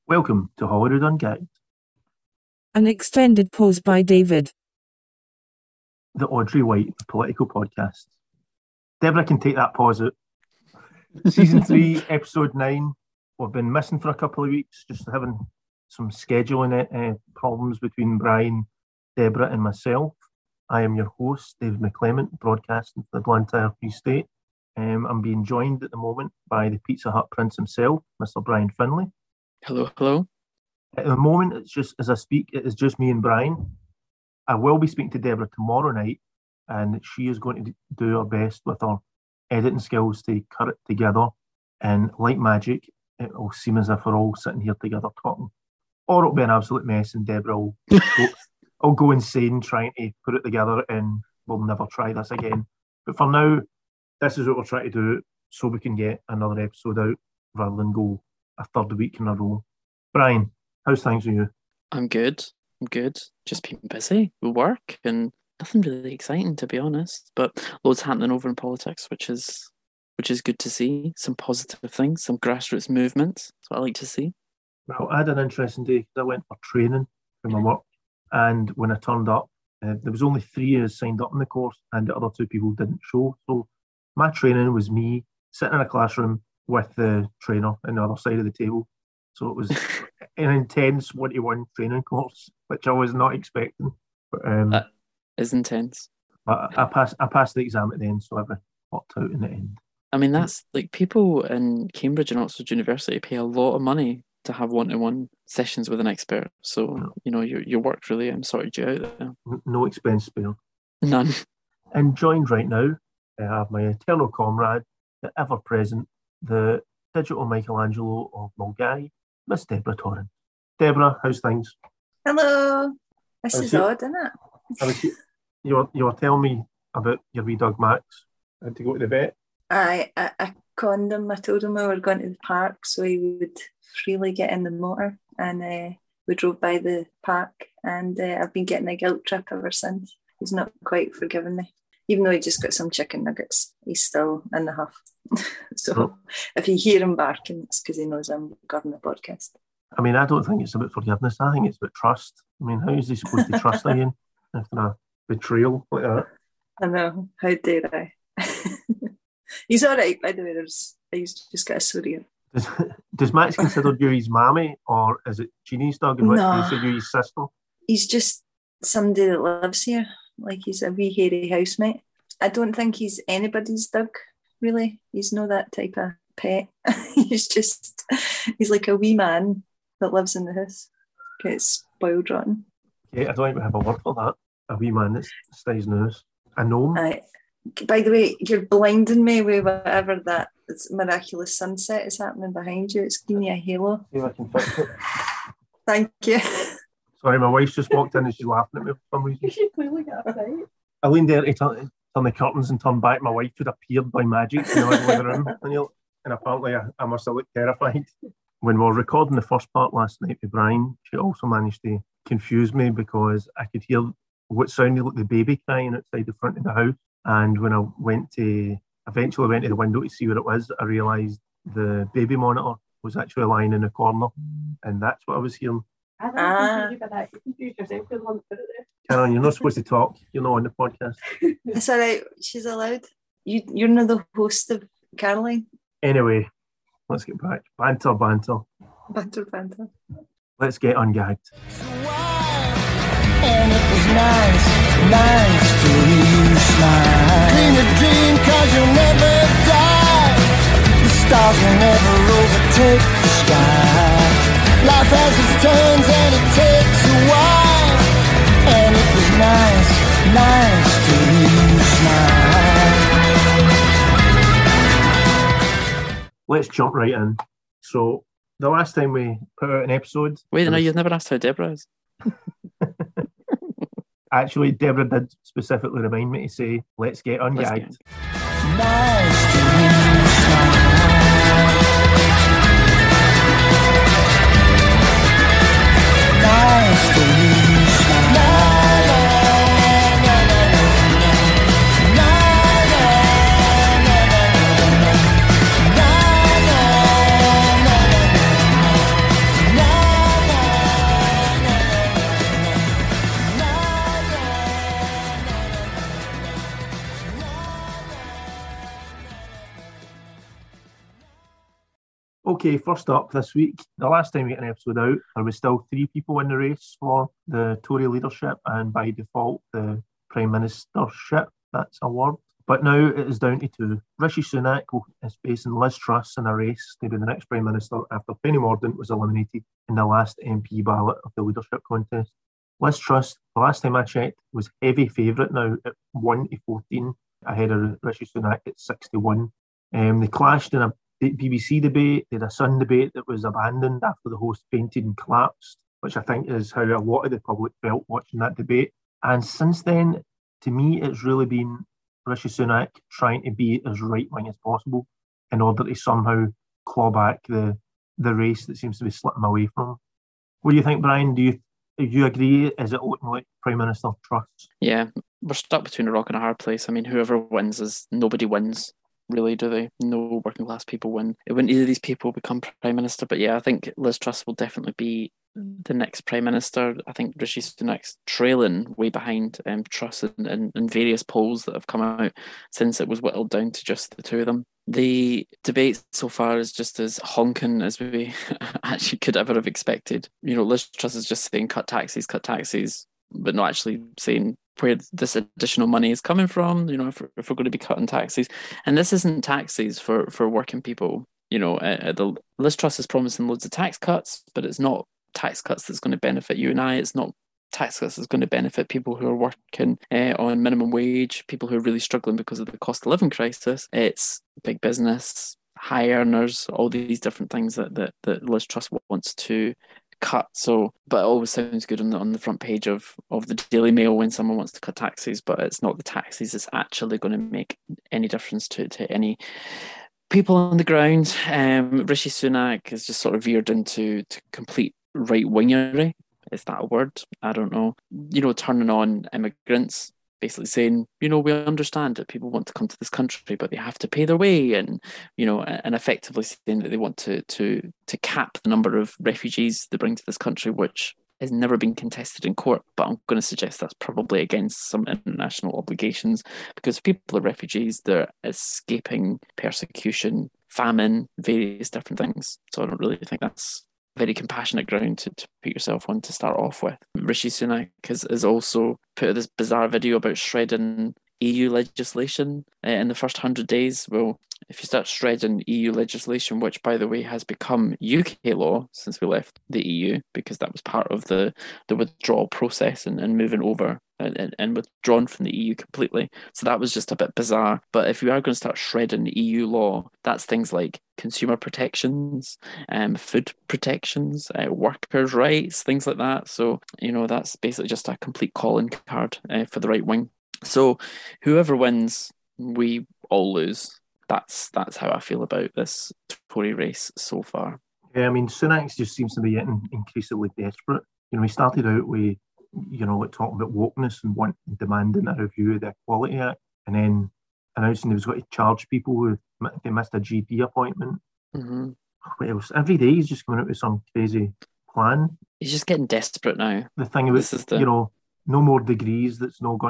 Welcome to Holyrood Ungagged, An extended pause by David. the Audrey White political podcast. Deborah can take that pause out. Season 3, Episode 9. We've been missing for a couple of weeks, just having some scheduling problems between Brian, Deborah and myself. I am your host, David McClement, broadcasting for the Blantyre Free State. I'm being joined at the moment by the Pizza Hut Prince himself, Mr. Brian Finlay. Hello. At the moment, it's just, as I speak, it is just me and Brian. I will be speaking to Deborah tomorrow night, and she is going to do her best with her editing skills to cut it together. And like magic, it will seem as if we're all sitting here together talking. Or it'll be an absolute mess, and Deborah will go insane trying to put it together, and we'll never try this again. But for now, this is what we're trying to do so we can get another episode out rather than go a third week in a row. Brian, how's things with you? I'm good. Just been busy with work and nothing really exciting, to be honest. But loads happening over in politics, which is good to see. Some positive things, some grassroots movements. That's what I like to see. Well, I had an interesting day because I went for training for my work, and when I turned up, there was only 3 years signed up in the course, and the other 2 people didn't show. So my training was me sitting in a classroom with the trainer on the other side of the table. So it was an intense 1-to-1 training course, which I was not expecting. But, that is intense. But I passed the exam at the end, so I worked out in the end. I mean, that's like people in Cambridge and Oxford University pay a lot of money to have 1-to-1 sessions with an expert. So, your work really sorted you out there. No expense spared. None. And joined right now, I have my eternal comrade, the ever-present, the digital Michelangelo of Mulgai, Miss Deborah Torrance. Deborah, how's things? Hello. This is odd, isn't it? You were telling me about your wee dog Max. I had to go to the vet. I conned him. I told him we were going to the park so he would freely get in the motor, and we drove by the park, and I've been getting a guilt trip ever since. He's not quite forgiven me. Even though he just got some chicken nuggets, he's still in the huff. So if you hear him barking, it's because he knows I'm recording the podcast. I mean, I don't think it's about forgiveness. I think it's about trust. I mean, how is he supposed to trust again after a betrayal like that? I know. How dare I? He's all right, by the way. He's just got a surreal. Does Max consider you his mammy, or is it Jeannie's dog? And No. Is you his sister? He's just somebody that lives here. Like, he's a wee hairy housemate. I don't think he's anybody's dog, really. He's not that type of pet. He's like a wee man that lives in the house. Gets spoiled rotten. Yeah, I don't even have a word for that. A wee man that stays in the house. A gnome. By the way, you're blinding me with whatever that miraculous sunset is happening behind you. It's giving me a halo. See if I can fix it. Thank you. Sorry, my wife's just walked in and she's laughing at me for some reason. She clearly got it right. I leaned there to turn the curtains and turn back. My wife had appeared by magic in the middle of the room. And apparently I must have looked terrified. When we were recording the first part last night with Brian, she also managed to confuse me because I could hear what sounded like the baby crying outside the front of the house. And when I eventually went to the window to see what it was, I realised the baby monitor was actually lying in the corner. And that's what I was hearing. I don't confuse you by that. You confused yourself because I put it there. Karen, you're not supposed to talk. You're not on the podcast. It's all right. She's allowed. You're not the host of Caroline. Anyway, let's get back. Banter. Banter. Let's get ungagged. And it was nice to hear you smile. Dream a dream 'cause you'll never die. The stars will never overtake the sky. Life has its turns and it takes a while. And it was nice to hear you smile. Let's jump right in. So, the last time we put out an episode... Wait, no, you've never asked how Deborah is. Actually, Deborah did specifically remind me to say, let's get ungagged. Nice to hear you smile. Nice to hear you smile. Okay, first up this week, the last time we got an episode out, there was still 3 people in the race for the Tory leadership and by default the Prime Ministership, that's a word. But now it is down to 2. Rishi Sunak is facing Liz Truss in a race to be the next Prime Minister after Penny Mordaunt was eliminated in the last MP ballot of the leadership contest. Liz Truss, the last time I checked, was heavy favourite now at 1-14, ahead of Rishi Sunak at 61. They clashed in a BBC debate, they had a Sun debate that was abandoned after the host fainted and collapsed, which I think is how a lot of the public felt watching that debate. And since then, to me, it's really been Rishi Sunak trying to be as right-wing as possible in order to somehow claw back the race that seems to be slipping away from him. What do you think, Brian? Do you agree? Is it looking like Prime Minister Truss? Yeah, we're stuck between a rock and a hard place. I mean, whoever wins nobody wins, really, do they? No working class people win. It wouldn't either of these people become Prime Minister, but yeah, I think Liz Truss will definitely be the next Prime Minister. I think Rishi Sunak's trailing way behind Truss in various polls that have come out since it was whittled down to just the 2 of them. The debate so far is just as honking as we actually could ever have expected. Liz Truss is just saying cut taxes, but not actually saying where this additional money is coming from, if we're going to be cutting taxes. And this isn't taxes for working people. Liz Truss is promising loads of tax cuts, but it's not tax cuts that's going to benefit you and I. It's not tax cuts that's going to benefit people who are working on minimum wage, people who are really struggling because of the cost of living crisis. It's big business, high earners, all these different things that Liz Truss wants to cut. So, but it always sounds good on the front page of the Daily Mail when someone wants to cut taxes, but it's not the taxes that's actually going to make any difference to any people on the ground. Rishi Sunak has just sort of veered into complete right-wingery. Is that a word? I don't know. Turning on immigrants, basically saying, we understand that people want to come to this country, but they have to pay their way, and and effectively saying that they want to cap the number of refugees they bring to this country, which has never been contested in court. But I'm going to suggest that's probably against some international obligations, because if people are refugees, they're escaping persecution, famine, various different things. So I don't really think that's very compassionate ground to put yourself on to start off with. Rishi Sunak has also put out this bizarre video about shredding EU legislation in the first 100 days. Well, if you start shredding EU legislation, which, by the way, has become UK law since we left the EU, because that was part of the withdrawal process and moving over and withdrawn from the EU completely. So that was just a bit bizarre. But if we are going to start shredding EU law, that's things like consumer protections, food protections, workers' rights, things like that. So, that's basically just a complete calling card for the right wing. So whoever wins, we all lose. That's how I feel about this Tory race so far. Yeah, I mean, Sunak just seems to be getting increasingly desperate. He started out with, talking about wokeness and demanding a review of the Equality Act, and then announcing he was going to charge people if they missed a GP appointment. Mm-hmm. What else? Every day he's just coming out with some crazy plan. He's just getting desperate now. The thing about, no more degrees, that's not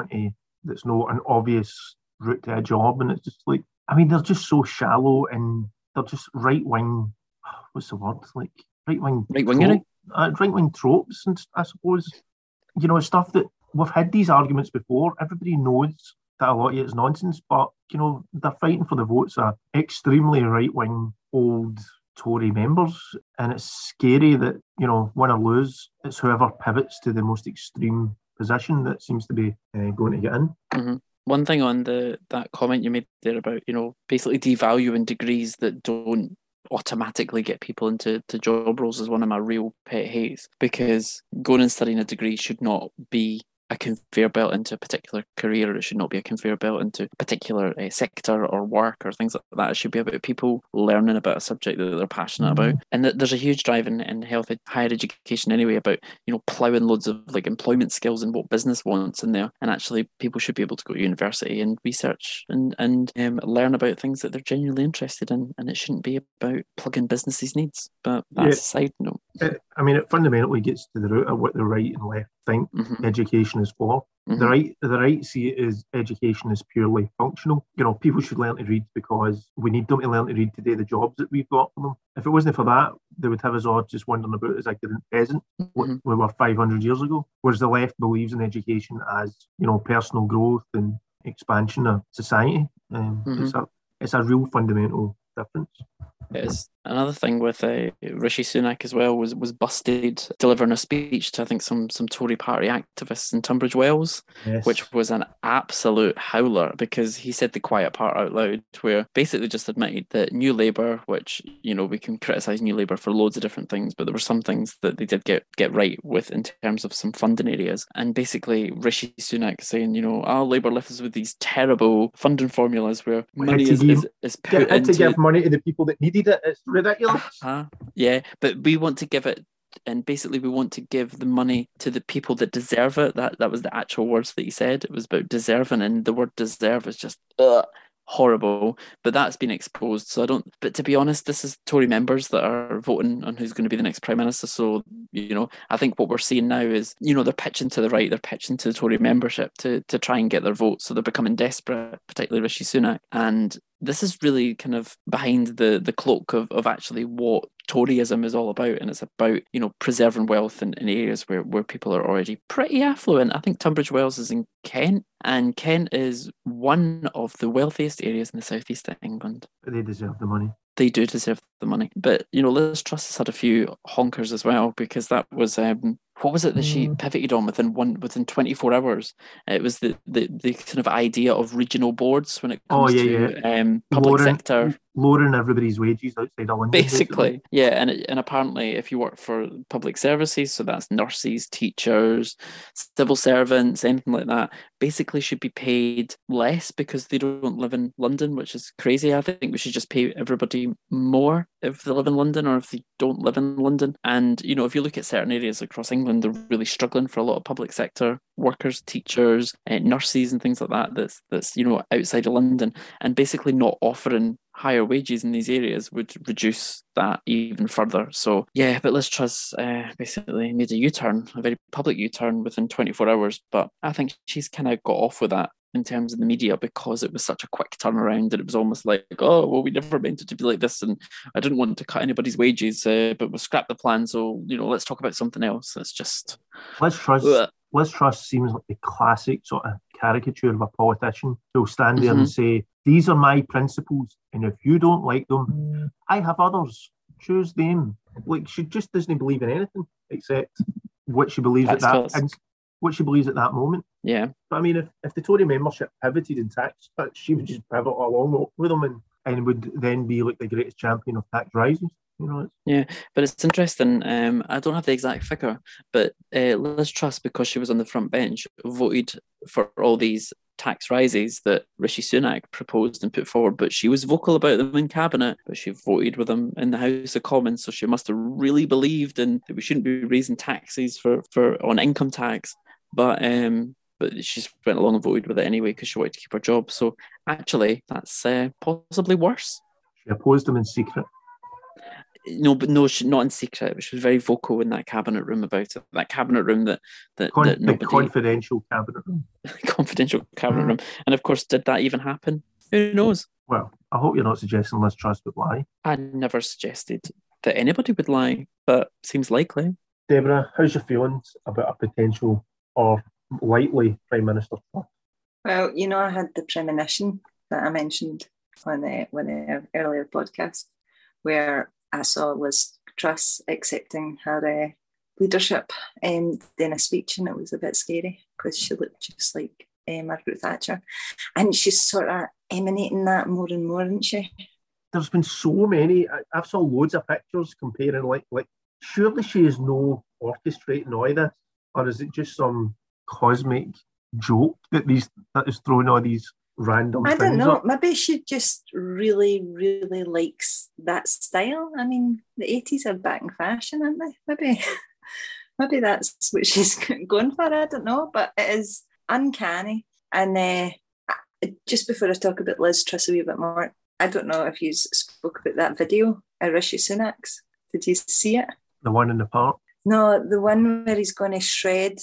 an obvious route to a job, and it's just like, I mean, they're just so shallow, and they're just right-wing, what's the word? Like, right-wing... Right-wingery? Right-wing tropes, and I suppose, stuff that we've had these arguments before. Everybody knows that a lot of it is nonsense, but, they're fighting for the votes of extremely right-wing old Tory members, and it's scary that, win or lose, it's whoever pivots to the most extreme position that seems to be going to get in. Mm-hmm. One thing on that comment you made there about, basically devaluing degrees that don't automatically get people into job roles is one of my real pet hates, because going and studying a degree should not be a conveyor belt into a particular career. It should not be a conveyor belt into a particular sector or work or things like that. It should be about people learning about a subject that they're passionate about. And there's a huge drive in higher education anyway about, ploughing loads of like employment skills and what business wants in there. And actually people should be able to go to university and research and learn about things that they're genuinely interested in. And it shouldn't be about plugging businesses' needs. But that's a side note. I mean, it fundamentally gets to the root of what the right and left think education is for. The right see it as education is purely functional. You know, people should learn to read because we need them to learn to read to do the jobs that we've got for them. If it wasn't for that, they would have us all just wandering about as ignorant peasant we were 500 years ago. Whereas the left believes in education as, you know, personal growth and expansion of society. It's a real fundamental difference. It is. Another thing with Rishi Sunak as well was busted delivering a speech to, I think, some Tory party activists in Tunbridge Wells, which was an absolute howler, because he said the quiet part out loud, where basically just admitted that New Labour, which, you know, we can criticise New Labour for loads of different things, but there were some things that they did get right with in terms of some funding areas. And basically Rishi Sunak saying, you know, Labour left us with these terrible funding formulas where money is put into... to give money to the people that needed it. It's ridiculous. Yeah, but we want to give it, and basically we want to give the money to the people that deserve it. That was the actual words that he said. It was about deserving, and the word deserve is just horrible. But that's been exposed. But to be honest, this is Tory members that are voting on who's going to be the next Prime Minister. So, you know, I think what we're seeing now is, you know, they're pitching to the right, they're pitching to the Tory membership to try and get their votes. So they're becoming desperate, particularly Rishi Sunak. And this is really kind of behind the cloak of actually what Toryism is all about, and it's about, you know, preserving wealth in areas where people are already pretty affluent. I think Tunbridge Wells is in Kent, and Kent is one of the wealthiest areas in the southeast of England. But they deserve the money. They do deserve the money. But, you know, Liz Truss has had a few honkers as well, because that was... what was it that she pivoted on within 24 hours? It was the kind of idea of regional boards when it comes to public sector. Lowering everybody's wages outside of London. Basically, yeah. And apparently if you work for public services, so that's nurses, teachers, civil servants, anything like that, basically should be paid less because they don't live in London, which is crazy. I think we should just pay everybody more if they live in London or if they don't live in London. And, you know, if you look at certain areas across England, they're really struggling for a lot of public sector workers, teachers, nurses and things like that that's, you know, outside of London, and basically not offering higher wages in these areas would reduce that even further. So yeah, but Liz Truss basically made a U-turn, a very public U-turn within 24 hours, but I think she's kind of got off with that in terms of the media because it was such a quick turnaround, and it was almost like, oh, well, we never meant it to be like this, and I didn't want to cut anybody's wages, but we'll scrap the plan, so, you know, let's talk about something else. It's just... Liz Truss seems like the classic sort of caricature of a politician who'll stand there and say, these are my principles, and if you don't like them, I have others. Choose them. Like, she just doesn't believe in anything except what she believes at that moment. Yeah. But I mean, if the Tory membership pivoted in tax cuts, she would just pivot along with them and would then be like the greatest champion of tax rises. You know, yeah, but it's interesting. I don't have the exact figure, but Liz Truss, because she was on the front bench, voted for all these tax rises that Rishi Sunak proposed and put forward, but she was vocal about them in cabinet, but she voted with them in the House of Commons, so she must have really believed in that we shouldn't be raising taxes for on income tax, but she went along and voted with it anyway because she wanted to keep her job. So actually, that's possibly worse. She opposed them in secret. No, she, not in secret. But she was very vocal in that cabinet room about it. That cabinet room that nobody... confidential cabinet room. Confidential cabinet room. And of course, did that even happen? Who knows? Well, I hope you're not suggesting Liz Truss would lie. I never suggested that anybody would lie, but seems likely. Deborah, how's your feelings about a potential or likely Prime Minister? Well, you know, I had the premonition that I mentioned on one of the earlier podcasts where I saw Liz Truss accepting her leadership in a speech, and it was a bit scary because she looked just like Margaret Thatcher, and she's sort of emanating that more and more, isn't she? There's been so many. I've saw loads of pictures comparing like surely she is no orchestrating all this, or is it just some cosmic joke that is throwing all these random I don't know. Up? Maybe she just really, really likes that style. I mean, the 80s are back in fashion, aren't they? Maybe that's what she's going for. I don't know, but it is uncanny. And just before I talk about Liz Truss a wee bit more, I don't know if you spoke about that video of Rishi Sunak's. Did you see it? The one in the park? No, the one where he's going to shred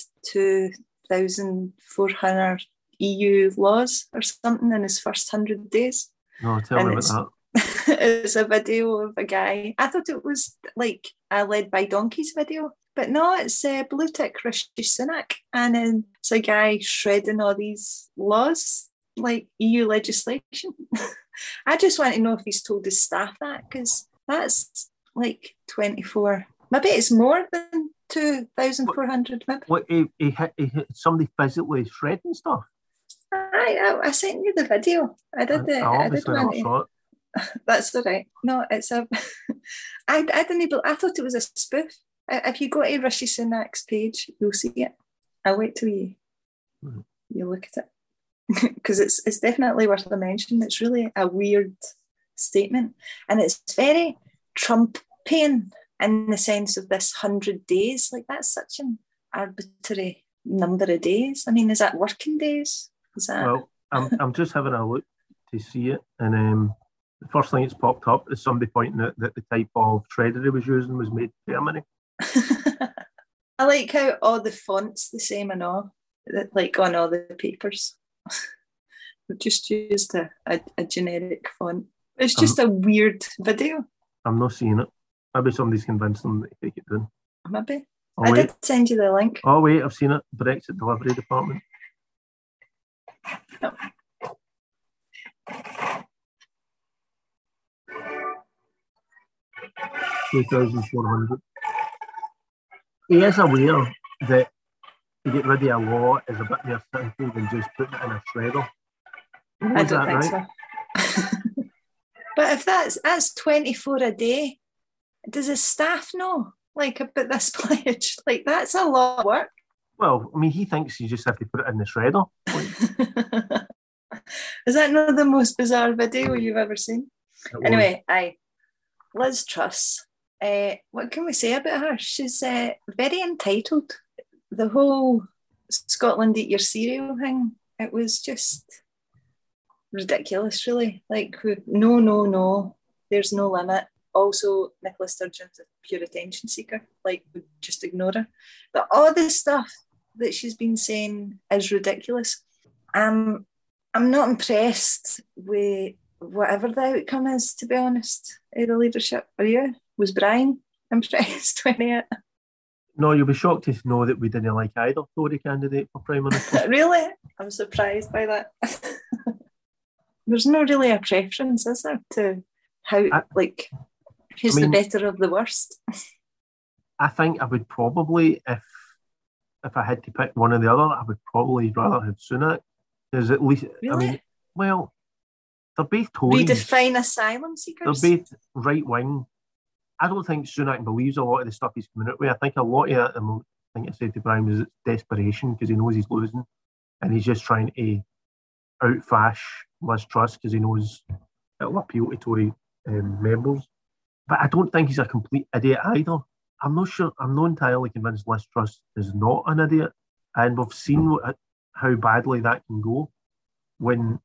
2,400 EU laws or something in his first 100 days. No, tell me about that. It's a video of a guy. I thought it was like a Led by Donkeys video, but no, it's Blue Tick Rishi Sunak, and it's a guy shredding all these laws, like EU legislation. I just want to know if he's told his staff that, because that's like 24. Maybe it's more than 2,400. Maybe. What, he hit somebody physically shredding stuff? I sent you the video. I did it. I did obviously not saw it. That's all right. No, it's a. I didn't. I thought it was a spoof. If you go to Rishi Sunak's page, you'll see it. I'll wait till you look at it, because it's definitely worth a mention. It's really a weird statement, and it's very Trumpian in the sense of this 100 days. Like, that's such an arbitrary number of days. I mean, is that working days? Is that? Well, I'm just having a look to see it, and the first thing that's popped up is somebody pointing out that the type of shredder he was using was made in Germany. I like how all the fonts the same and all, like on all the papers. We've just used a generic font. It's just a weird video. I'm not seeing it. Maybe somebody's convinced them to take it down. Maybe. I did send you the link. Oh, wait, I've seen it. Brexit Delivery Department. Oh. 2,400. He is aware that to get rid of a law is a bit more simple than just putting it in a shredder. I don't think so. But if that's 24 a day, does his staff know, like, about this pledge? Like, that's a lot of work. Well, I mean, he thinks you just have to put it in the shredder. Is that not the most bizarre video you've ever seen? Anyway, Liz Truss. What can we say about her? She's very entitled. The whole Scotland eat your cereal thing, it was just ridiculous, really. Like, no, there's no limit. Also, Nicola Sturgeon's a pure attention seeker. Like, we just ignore her. But all this stuff that she's been saying is ridiculous. I'm not impressed with whatever the outcome is, to be honest, of the leadership. Are you? Was Brian impressed with it? No, you'll be shocked to know that we didn't like either Tory candidate for Prime Minister. Really? I'm surprised by that. There's no really a preference, is there, to how, who's the better of the worst? I think I would probably, if I had to pick one or the other, I would probably rather have Sunak. Because at least, really? I mean, well, they're both Tories. Redefine asylum seekers? They're both right-wing. I don't think Sunak believes a lot of the stuff he's coming out with. I think a lot of it, I think I said to Brian, is desperation because he knows he's losing and he's just trying to outfash Liz Truss because he knows it'll appeal to Tory members. But I don't think he's a complete idiot either. I'm not sure. I'm not entirely convinced Liz Truss is not an idiot. And we've seen how badly that can go when,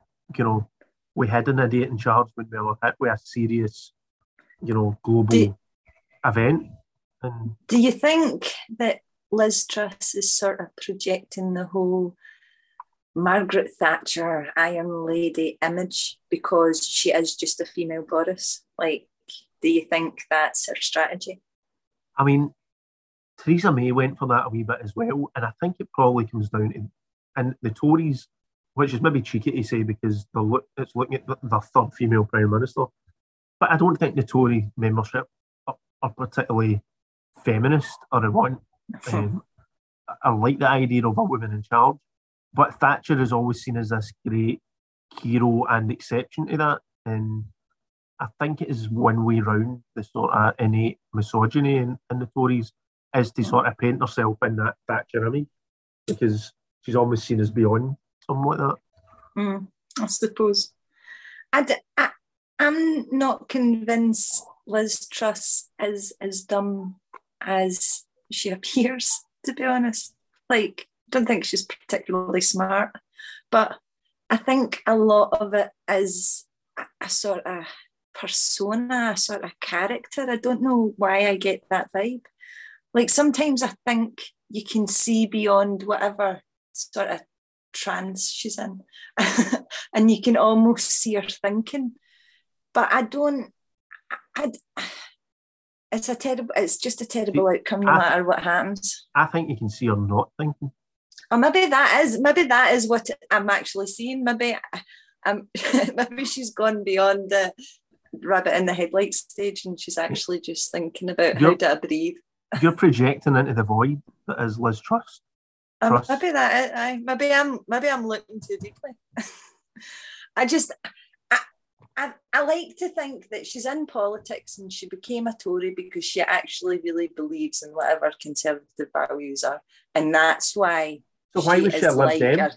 we had an idiot in charge when we were hit with a serious, global event. And do you think that Liz Truss is sort of projecting the whole Margaret Thatcher Iron Lady image because she is just a female Boris? Like, do you think that's her strategy? I mean, Theresa May went for that a wee bit as well, and I think it probably comes down to, and the Tories, which is maybe cheeky to say because it's looking at the third female Prime Minister, but I don't think the Tory membership are particularly feminist or they want. I like the idea of a woman in charge, but Thatcher is always seen as this great hero and exception to that, and I think it is one way round the sort of innate misogyny in the Tories is to sort of paint herself in that Thatcher image because she's almost seen as beyond something like that. I suppose. I'm not convinced Liz Truss is as dumb as she appears, to be honest. Like, I don't think she's particularly smart, but I think a lot of it is a sort of persona, a sort of character. I don't know why I get that vibe, like sometimes I think you can see beyond whatever sort of trance she's in, and you can almost see her thinking. But I don't. It's just a terrible outcome no matter what happens. I think you can see her not thinking. Or maybe that is what I'm actually seeing. Maybe she's gone beyond the rabbit in the headlights stage, and she's actually just thinking about how do I breathe. You're projecting into the void that is Liz Truss. Maybe I'm looking too deeply. I like to think that she's in politics and she became a Tory because she actually really believes in whatever conservative values are, and that's why. So why was she a Lib Dem?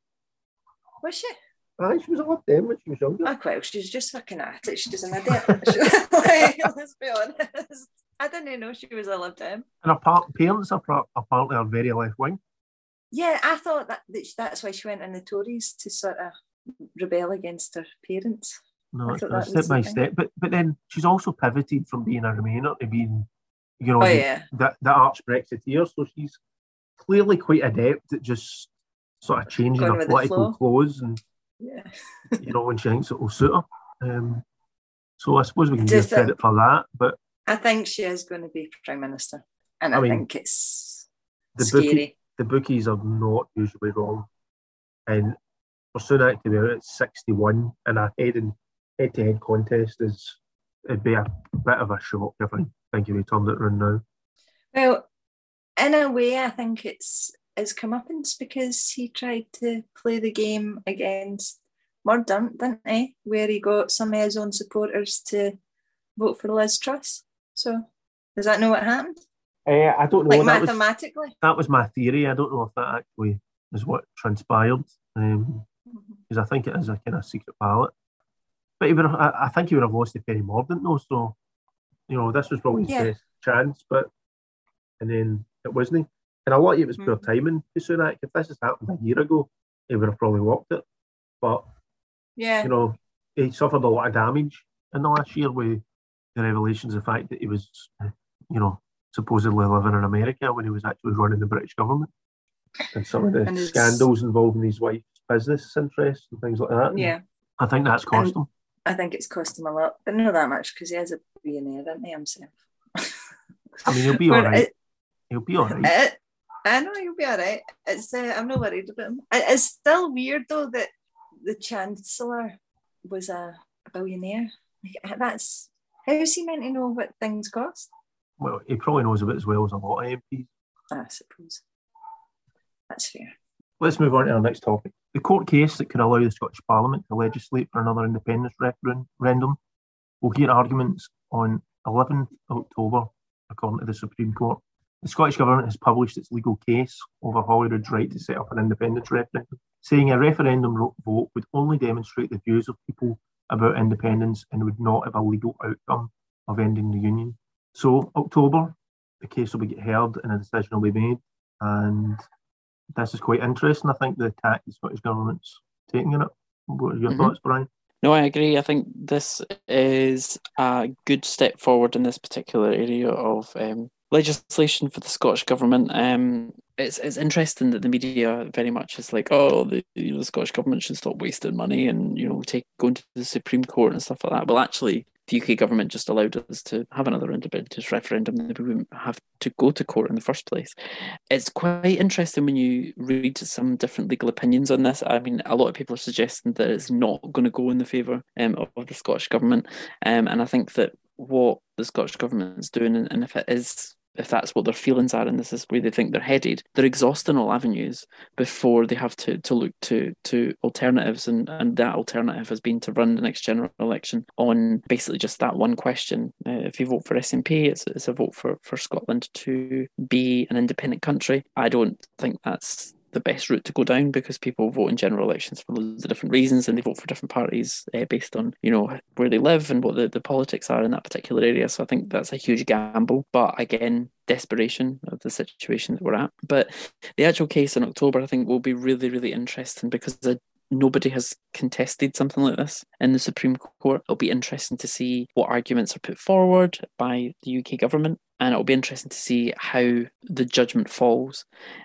Was she? She was a Lib Dem when she was younger. Oh, well, she's just fucking at it. She's an idiot. Let's be honest. I didn't know she was a Lib Dem. And her parents apparently are very left wing. Yeah, I thought that's why she went in the Tories, to sort of rebel against her parents. No, it's step by step. But then she's also pivoted from being a Remainer to being, the arch Brexiteer. So she's clearly quite adept at just sort of changing her political clothes and, when she thinks it will suit her. So I suppose we can give credit for that. But I think she is going to be Prime Minister. And I think it's scary. The bookies are not usually wrong. And for Sunak to be out at 61 in a head-to-head contest it'd be a bit of a shock, I think, if he turned it around now. Well, in a way, I think it's his comeuppance because he tried to play the game against Mordaunt, didn't he? Where he got some of his own supporters to vote for Liz Truss. So, does that know what happened? I don't know. Like mathematically? That was my theory. I don't know if that actually is what transpired. Because I think it is a kind of secret ballot. But I think he would have lost to Penny Mordaunt though, so this was probably his best chance, and then it wasn't. And a lot of it was poor timing for Sunak. If this has happened a year ago, he would have probably walked it. But he suffered a lot of damage in the last year with the revelations of the fact that he was, supposedly living in America when he was actually running the British government, and some of the scandals involving his wife's business interests and things like that. Yeah, I think that's cost him. I think it's cost him a lot, but not that much because he has a billionaire, isn't he, himself? I mean, he'll be all right. He'll be all right. I know he'll be all right. I'm not worried about him. It's still weird though that the Chancellor was a billionaire. Like, how is he meant to know what things cost? Well, he probably knows a bit as well as a lot of MPs. I suppose. That's fair. Let's move on to our next topic. The court case that could allow the Scottish Parliament to legislate for another independence referendum will hear arguments on 11th October, according to the Supreme Court. The Scottish Government has published its legal case over Holyrood's right to set up an independence referendum, saying a referendum vote would only demonstrate the views of people about independence and would not have a legal outcome of ending the Union. So, October, the case will be heard and a decision will be made, and this is quite interesting. I think the tack the Scottish Government's taking in it. What are your thoughts, Brian? No, I agree. I think this is a good step forward in this particular area of legislation for the Scottish Government. It's interesting that the media very much is like, the Scottish Government should stop wasting money and going to the Supreme Court and stuff like that. Well, actually, the UK government just allowed us to have another independence referendum, and we wouldn't have to go to court in the first place. It's quite interesting when you read some different legal opinions on this. I mean, a lot of people are suggesting that it's not going to go in the favour of the Scottish government, and I think that what the Scottish government is doing, and if that's what their feelings are and this is where they think they're headed, they're exhausting all avenues before they have to look to alternatives, and that alternative has been to run the next general election on basically just that one question. If you vote for SNP, it's a vote for Scotland to be an independent country. I don't think that's the best route to go down because people vote in general elections for loads of different reasons and they vote for different parties based on where they live and what the politics are in that particular area. So I think that's a huge gamble, but again, desperation of the situation that we're at. But the actual case in October I think will be really, really interesting because nobody has contested something like this in the Supreme Court. It'll be interesting to see what arguments are put forward by the UK government, and it'll be interesting to see how the judgment falls.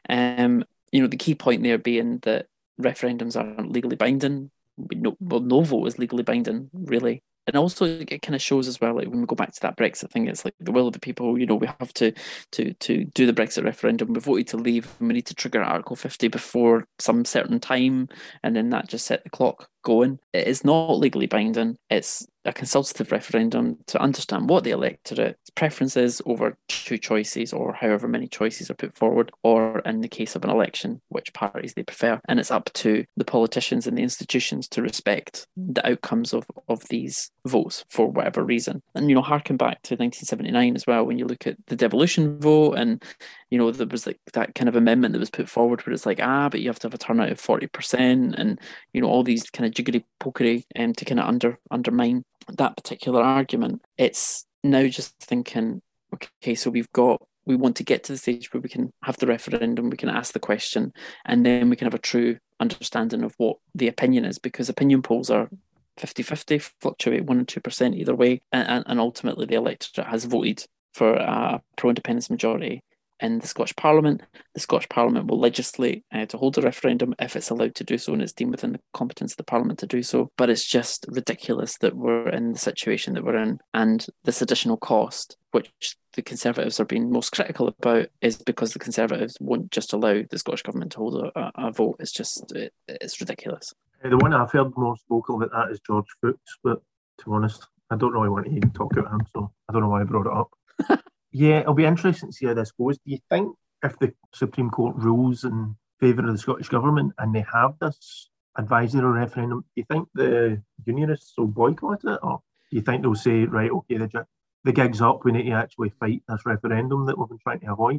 The key point there being that referendums aren't legally binding. No vote is legally binding, really. And also, it kind of shows as well, like when we go back to that Brexit thing, it's like the will of the people. We have to do the Brexit referendum. We voted to leave, and we need to trigger Article 50 before some certain time, and then that just set the clock going. It is not legally binding. It's a consultative referendum to understand what the electorate's preferences over two choices or however many choices are put forward, or in the case of an election, which parties they prefer. And it's up to the politicians and the institutions to respect the outcomes of these votes for whatever reason. And, harken back to 1979 as well, when you look at the devolution vote, and, there was like that kind of amendment that was put forward where it's like, but you have to have a turnout of 40%, and, all these kind of jiggery-pokery to kind of undermine that particular argument. It's now just thinking, okay, so we want to get to the stage where we can have the referendum, we can ask the question, and then we can have a true understanding of what the opinion is, because opinion polls are 50-50, fluctuate 1% and 2% either way, and ultimately the electorate has voted for a pro-independence majority in the Scottish Parliament. The Scottish Parliament will legislate to hold a referendum if it's allowed to do so, and it's deemed within the competence of the Parliament to do so. But it's just ridiculous that we're in the situation that we're in, and this additional cost, which the Conservatives are being most critical about, is because the Conservatives won't just allow the Scottish Government to hold a vote. It's ridiculous. The one I've heard most vocal about that is George Fuchs, but to be honest, I don't really want to even talk about him, so I don't know why I brought it up. Yeah, it'll be interesting to see how this goes. Do you think if the Supreme Court rules in favour of the Scottish Government and they have this advisory referendum, do you think the Unionists will boycott it? Or do you think they'll say, right, okay, the gig's up, we need to actually fight this referendum that we've been trying to avoid?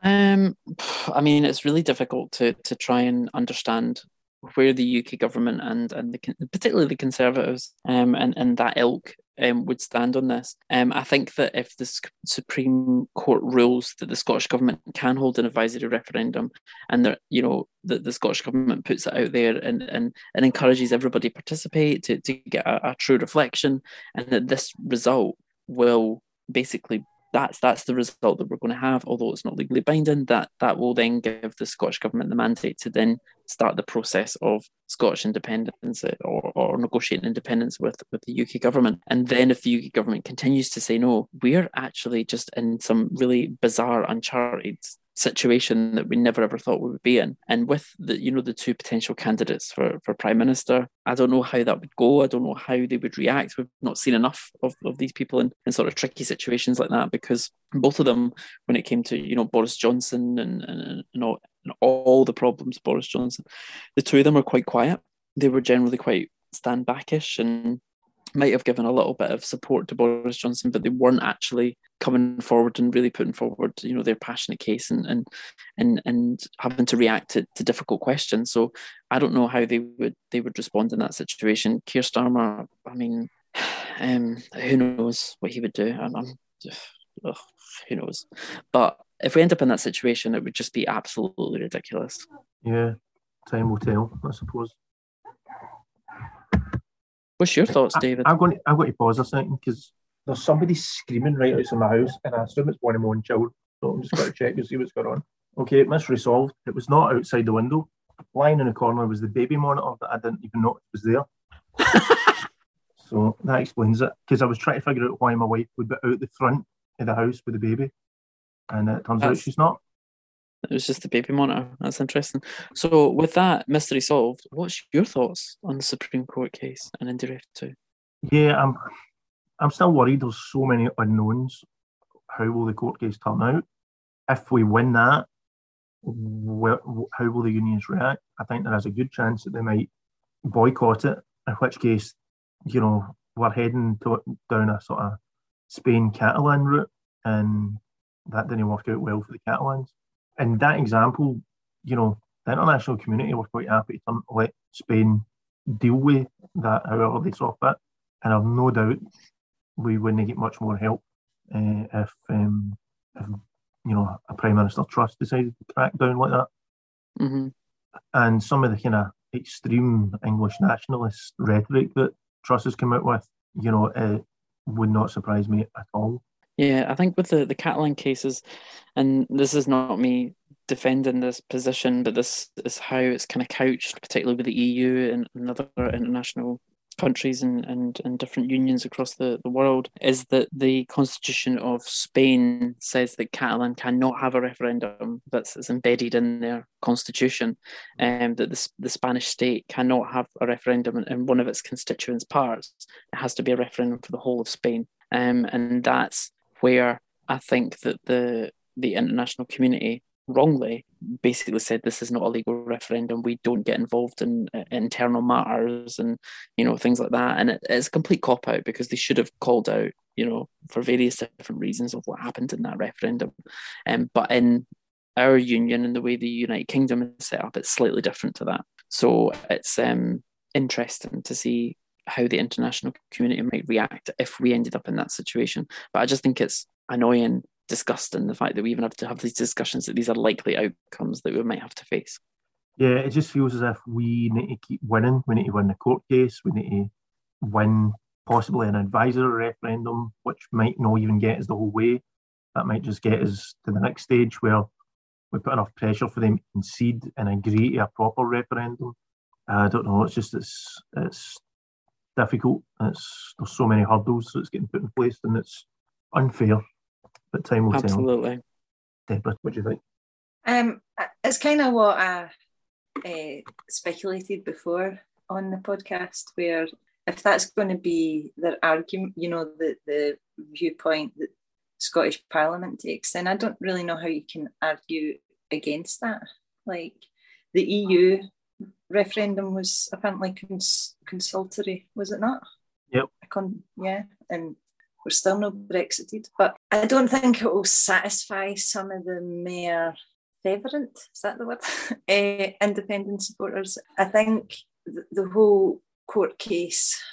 It's really difficult to try and understand where the UK government and particularly the Conservatives and that ilk would stand on this. I think that if the Supreme Court rules that the Scottish Government can hold an advisory referendum, and that the Scottish Government puts it out there and encourages everybody to participate to get a true reflection, and that this result will basically that's the result that we're going to have, although it's not legally binding, that will then give the Scottish Government the mandate to then start the process of Scottish independence or negotiating independence with the UK government. And then if the UK government continues to say no, we're actually just in some really bizarre, uncharted situation that we never ever thought we would be in. And with the two potential candidates for Prime Minister, I don't know how that would go. I don't know how they would react. We've not seen enough of these people in sort of tricky situations like that, because both of them, when it came to Boris Johnson and all the problems Boris Johnson, the two of them were quite quiet. They were generally quite stand-backish and might have given a little bit of support to Boris Johnson, but they weren't actually coming forward and really putting forward, their passionate case and having to react to difficult questions. So I don't know how they would respond in that situation. Keir Starmer, who knows what he would do? Who knows? But if we end up in that situation, it would just be absolutely ridiculous. Yeah, time will tell, I suppose. What's your thoughts, David? I've got to pause a second because there's somebody screaming right outside my house, and I assume it's one of my own children. So I'm just going to check to see what's going on. Okay, mystery solved. It was not outside the window. Lying in the corner was the baby monitor that I didn't even notice was there. So that explains it. Because I was trying to figure out why my wife would be out the front of the house with the baby, and it turns out she's not. It was just the baby monitor. That's interesting. So with that mystery solved, what's your thoughts on the Supreme Court case and Indy Ref 2? Yeah, I'm still worried. There's so many unknowns. How will the court case turn out? If we win that, how will the unions react? I think there is a good chance that they might boycott it, in which case, we're heading down a sort of Spain-Catalan route, and that didn't work out well for the Catalans. In that example, the international community were quite happy to let Spain deal with that however they saw fit, and I've no doubt we wouldn't get much more help if a Prime Minister Trust decided to crack down like that. Mm-hmm. And some of the kind of extreme English nationalist rhetoric that Truss has come out with, it would not surprise me at all. Yeah, I think with the Catalan cases, and this is not me defending this position, but this is how it's kind of couched, particularly with the EU and other international countries and different unions across the world, is that the Constitution of Spain says that Catalan cannot have a referendum that's embedded in their constitution, and that the Spanish state cannot have a referendum in one of its constituent parts. It has to be a referendum for the whole of Spain. And that's where I think that the international community wrongly basically said this is not a legal referendum. We don't get involved in internal matters and things like that. And it's a complete cop out, because they should have called out for various different reasons of what happened in that referendum. But in our union and the way the United Kingdom is set up, it's slightly different to that. So it's interesting to see how the international community might react if we ended up in that situation. But I just think it's annoying, disgusting, the fact that we even have to have these discussions, that these are likely outcomes that we might have to face. Yeah, it just feels as if we need to keep winning. We need to win the court case. We need to win possibly an advisory referendum, which might not even get us the whole way. That might just get us to the next stage where we put enough pressure for them to concede and agree to a proper referendum. I don't know. It's just it's difficult. There's so many hurdles that's getting put in place, and it's unfair. But time will tell. Absolutely. Deborah, what do you think? It's kind of what I speculated before on the podcast, where if that's going to be their argument, the viewpoint that Scottish Parliament takes, then I don't really know how you can argue against that. Like, the EU referendum was apparently consultory, was it not? Yep. And we're still not Brexited. But I don't think it will satisfy some of the more fervent, is that the word? Independent supporters. I think the whole court case,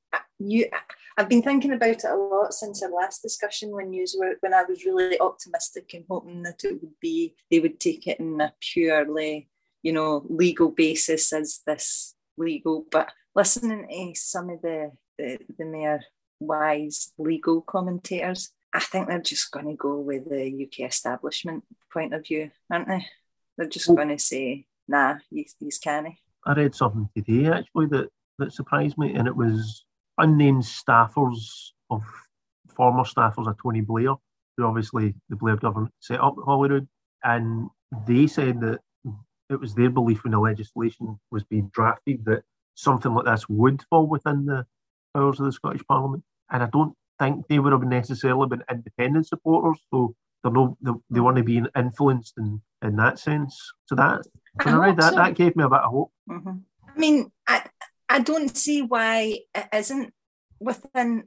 I've been thinking about it a lot since our last discussion when I was really optimistic and hoping that they would take it in a purely, legal basis as this legal. But listening to some of the more wise legal commentators, I think they're just going to go with the UK establishment point of view, aren't they? They're just going to say, nah, he's canny. I read something today actually that surprised me, and it was unnamed staffers of former staffers of Tony Blair, who obviously the Blair government set up Holyrood, and they said that it was their belief when the legislation was being drafted that something like this would fall within the powers of the Scottish Parliament. And I don't think they would have necessarily been independent supporters, so they weren't being influenced in that sense. So that, when I read that, that gave me a bit of hope. Mm-hmm. I mean, I don't see why it isn't within,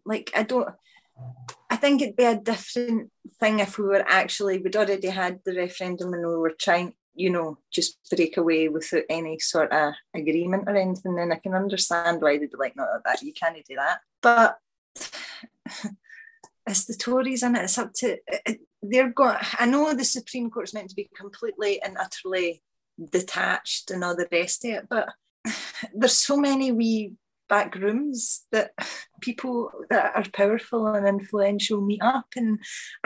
I think it'd be a different thing if we'd already had the referendum and we were trying, just break away without any sort of agreement or anything. Then I can understand why they'd be like, no, that you can't do that. But it's the Tories, and it's up to I know the Supreme Court's meant to be completely and utterly detached and all the rest of it, but there's so many wee back rooms that people that are powerful and influential meet up, and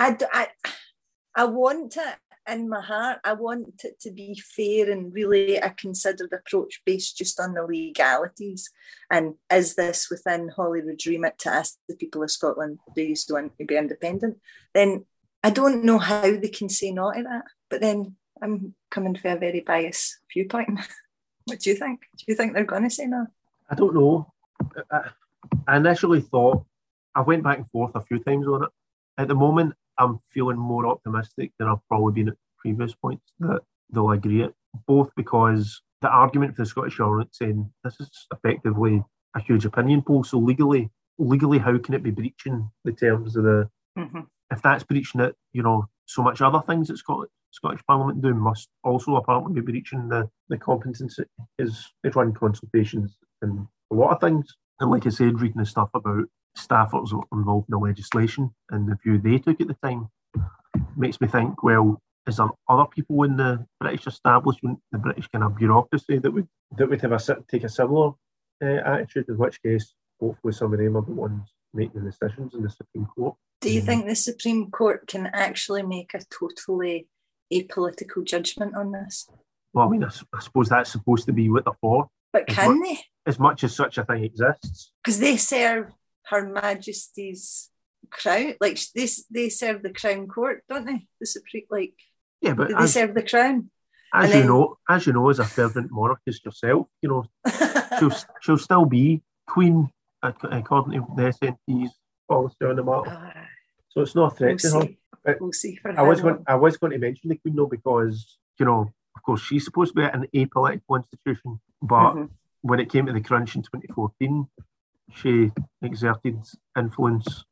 I want it in my heart. I want it to be fair and really a considered approach based just on the legalities. And is this within Holyrood's remit to ask the people of Scotland, do you still want to be independent? Then I don't know how they can say no to that. But then I'm coming from a very biased viewpoint. What do you think? Do you think they're going to say no? I don't know. I initially thought, I went back and forth a few times on it. At the moment, I'm feeling more optimistic than I've probably been at previous points that they'll agree it, both because the argument for the Scottish Government saying this is effectively a huge opinion poll, so legally, how can it be breaching the terms of the... Mm-hmm. If that's breaching it, so much other things that Scottish Parliament do must also apparently be breaching the competency is run consultations and a lot of things. And like I said, reading the stuff about staffers involved in the legislation and the view they took at the time makes me think, well, is there other people in the British establishment, the British kind of bureaucracy that would have take a similar attitude? In which case, hopefully, some of them are the ones making the decisions in the Supreme Court. Do you think the Supreme Court can actually make a totally apolitical judgment on this? Well, I mean, I suppose that's supposed to be what they're for. But can they? As much as such a thing exists. Because they serve Her Majesty's crown. Like, they serve the Crown Court, don't they? The Supreme, like, yeah, but they serve the Crown. As you know, as a fervent monarchist yourself, you know, she'll still be Queen according to the SNP's policy on the matter. So it's not a threat to her. We'll see. I was going to mention the Queen though, because, you know, of course she's supposed to be an apolitical institution, but when it came to the crunch in 2014, she exerted influence.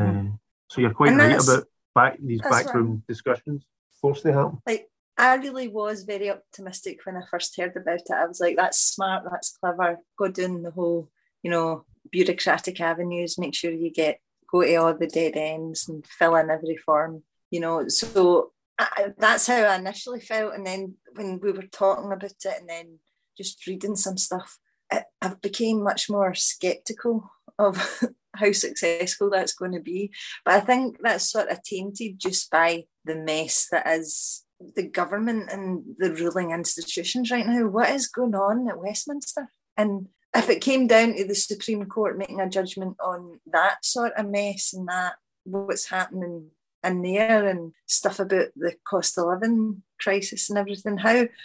So you're quite right about these backroom discussions. Of course they happen. Like, I really was very optimistic when I first heard about it. I was like, that's smart, that's clever. Go down the whole, you know, bureaucratic avenues, make sure you go to all the dead ends and fill in every form, you know. So that's how I initially felt. And then when we were talking about it and then just reading some stuff, I became much more sceptical of how successful that's going to be. But I think that's sort of tainted just by the mess that is the government and the ruling institutions right now. What is going on at Westminster? And if it came down to the Supreme Court making a judgment on that sort of mess and that what's happening in there and stuff about the cost of living crisis and everything,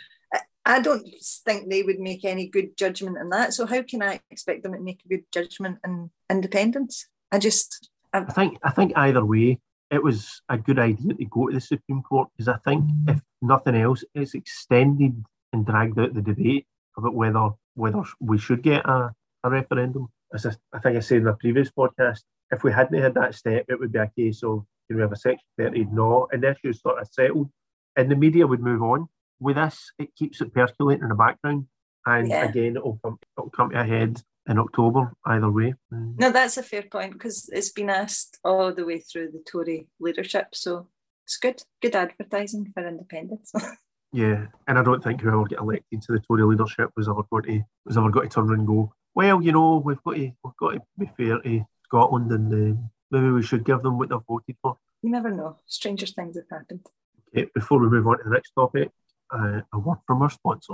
I don't think they would make any good judgment in that. So how can I expect them to make a good judgment in independence? I think either way, it was a good idea to go to the Supreme Court, because I think, if nothing else, it's extended and dragged out the debate about whether we should get a referendum. As I think I said in a previous podcast, if we hadn't had that step, it would be a case of, can we have a Section 30 no, and the issue sort of settled, and the media would move on. With this, it keeps it percolating in the background, and again, it'll come to a head in October, either way. No, that's a fair point, because it's been asked all the way through the Tory leadership, so it's good advertising for independence. Yeah, and I don't think whoever get elected to the Tory leadership was ever going to turn around and go, well, you know, we've got to be fair to Scotland, and maybe we should give them what they've voted for. You never know. Stranger things have happened. Okay, before we move on to the next topic, a word from our sponsor.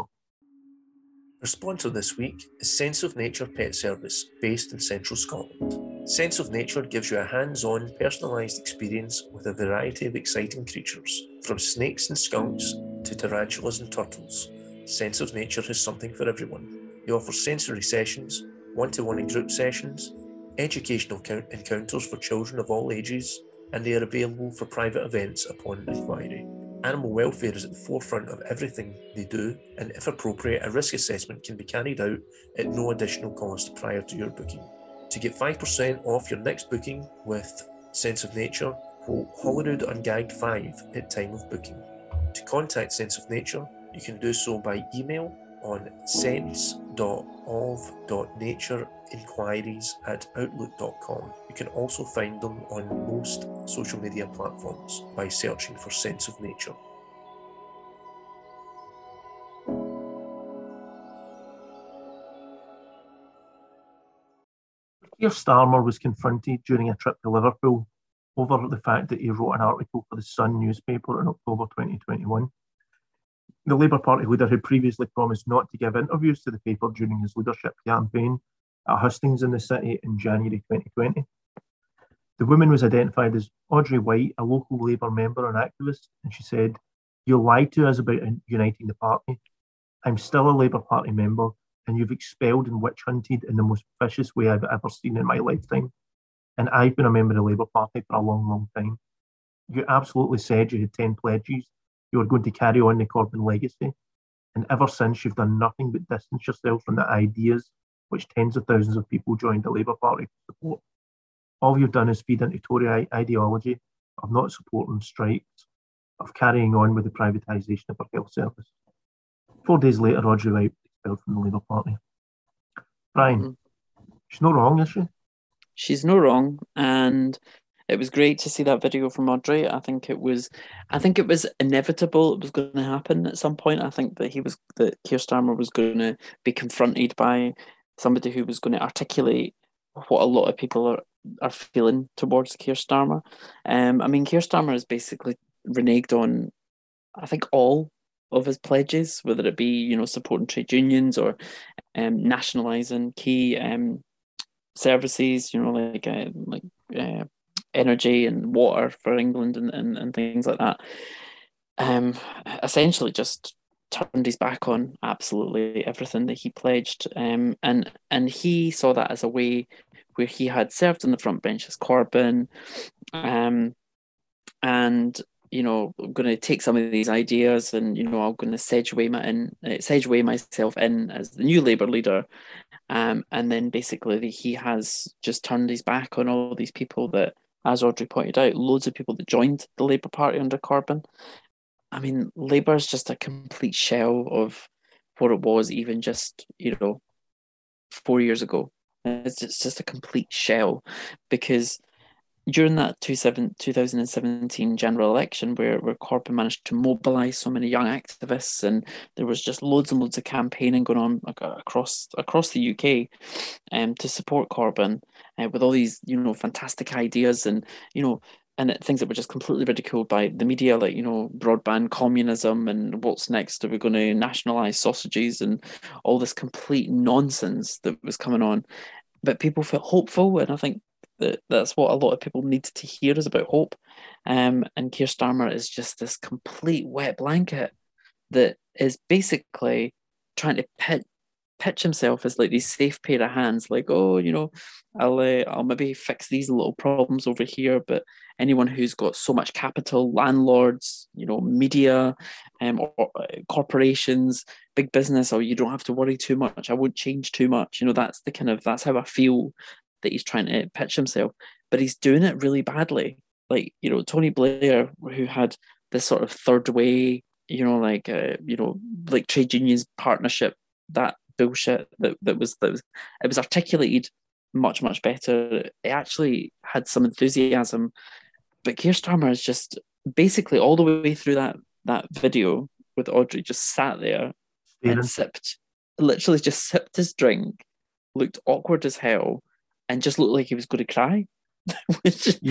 Our sponsor this week is Sense of Nature Pet Service, based in central Scotland. Sense of Nature gives you a hands-on, personalised experience with a variety of exciting creatures, from snakes and skunks to tarantulas and turtles. Sense of Nature has something for everyone. They offer sensory sessions, one-to-one and group sessions, educational encounters for children of all ages, and they are available for private events upon inquiry. Animal welfare is at the forefront of everything they do, and if appropriate, a risk assessment can be carried out at no additional cost prior to your booking. To get 5% off your next booking with Sense of Nature, quote Holyrood Ungagged 5 at time of booking. To contact Sense of Nature, you can do so by email on sense.of.natureinquiries@outlook.com. You can also find them on most social media platforms by searching for Sense of Nature. Keir Starmer was confronted during a trip to Liverpool over the fact that he wrote an article for the Sun newspaper in October 2021. The Labour Party leader had previously promised not to give interviews to the paper during his leadership campaign at hustings in the city in January 2020. The woman was identified as Audrey White, a local Labour member and activist, and she said, "You lied to us about uniting the party. I'm still a Labour Party member, and you've expelled and witch hunted in the most vicious way I've ever seen in my lifetime. And I've been a member of the Labour Party for a long, long time. You absolutely said you had 10 pledges. You were going to carry on the Corbyn legacy. And ever since, you've done nothing but distance yourself from the ideas which tens of thousands of people joined the Labour Party to support. All you've done is feed into Tory ideology of not supporting strikes, of carrying on with the privatisation of our health service." 4 days later, Audrey White was expelled from the Labour Party. Brian, she's not wrong, is she? She's no wrong, and it was great to see that video from Audrey. I think it was inevitable it was going to happen at some point. I think that Keir Starmer was going to be confronted by somebody who was going to articulate what a lot of people are feeling towards Keir Starmer. I mean, Keir Starmer has basically reneged on, I think, all of his pledges, whether it be, supporting trade unions or nationalising key services, like energy and water for England and things like that. Essentially just turned his back on absolutely everything that he pledged. And he saw that as a way where he had served on the front bench as Corbyn, and I'm going to take some of these ideas and I'm going to segue myself in as the new Labour leader, and then basically he has just turned his back on all these people that, as Audrey pointed out, loads of people that joined the Labour Party under Corbyn. I mean, Labour is just a complete shell of what it was even just 4 years ago. It's just a complete shell, because during that 2017 general election where Corbyn managed to mobilise so many young activists, and there was just loads and loads of campaigning going on across the UK to support Corbyn with all these fantastic ideas and things that were just completely ridiculed by the media, like broadband communism and what's next, are we going to nationalise sausages and all this complete nonsense that was coming on. But people felt hopeful, and I think that's what a lot of people need to hear, is about hope. And Keir Starmer is just this complete wet blanket that is basically trying to pitch himself as like these safe pair of hands, like, I'll maybe fix these little problems over here, but anyone who's got so much capital, landlords, media, or corporations, big business, you don't have to worry too much. I won't change too much. That's how I feel that he's trying to pitch himself, but he's doing it really badly. Like, Tony Blair, who had this sort of third way, like trade unions partnership, that bullshit that was it was articulated much, much better. It actually had some enthusiasm, but Keir Starmer is just basically all the way through that video with Audrey, just sat there and literally just sipped his drink, looked awkward as hell, and just looked like he was going to cry. which is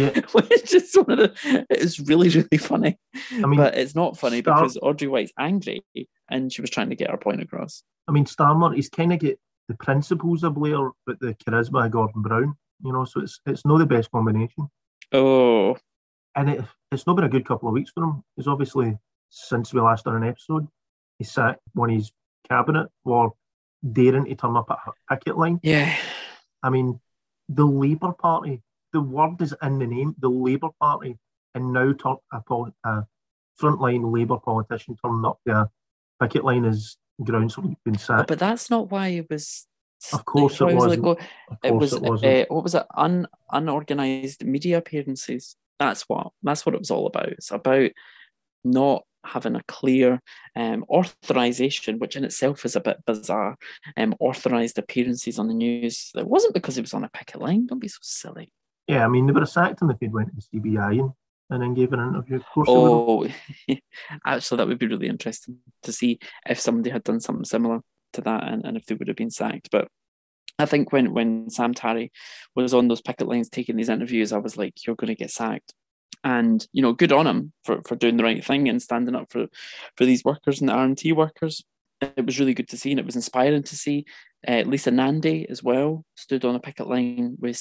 it's really, really funny. I mean, but it's not funny because Audrey White's angry and she was trying to get her point across. I mean, Starmer, he's kind of get the principles of Blair, but the charisma of Gordon Brown, so it's not the best combination. Oh. And it's not been a good couple of weeks for him. He's obviously, since we last done an episode, he sacked one of his cabinet for daring to turn up at a picket line. Yeah. I mean, the Labour Party, the word is in the name, the Labour Party, and now a frontline Labour politician turning up the picket line is grounds for being sacked. But that's not why it was. Of course it wasn't. It was what was it? Unorganised media appearances. That's what it was all about. It's about not having a clear authorisation, which in itself is a bit bizarre. Authorised appearances on the news. It wasn't because he was on a picket line. Don't be so silly. Yeah, I mean, they would have sacked him if he'd went to the CBI and then gave an interview. Of course. Actually, that would be really interesting to see if somebody had done something similar to that and if they would have been sacked. But I think when Sam Tarry was on those picket lines taking these interviews, I was like, you're going to get sacked. And, good on him for doing the right thing and standing up for these workers and the RMT workers. It was really good to see, and it was inspiring to see. Lisa Nandy as well stood on a picket line with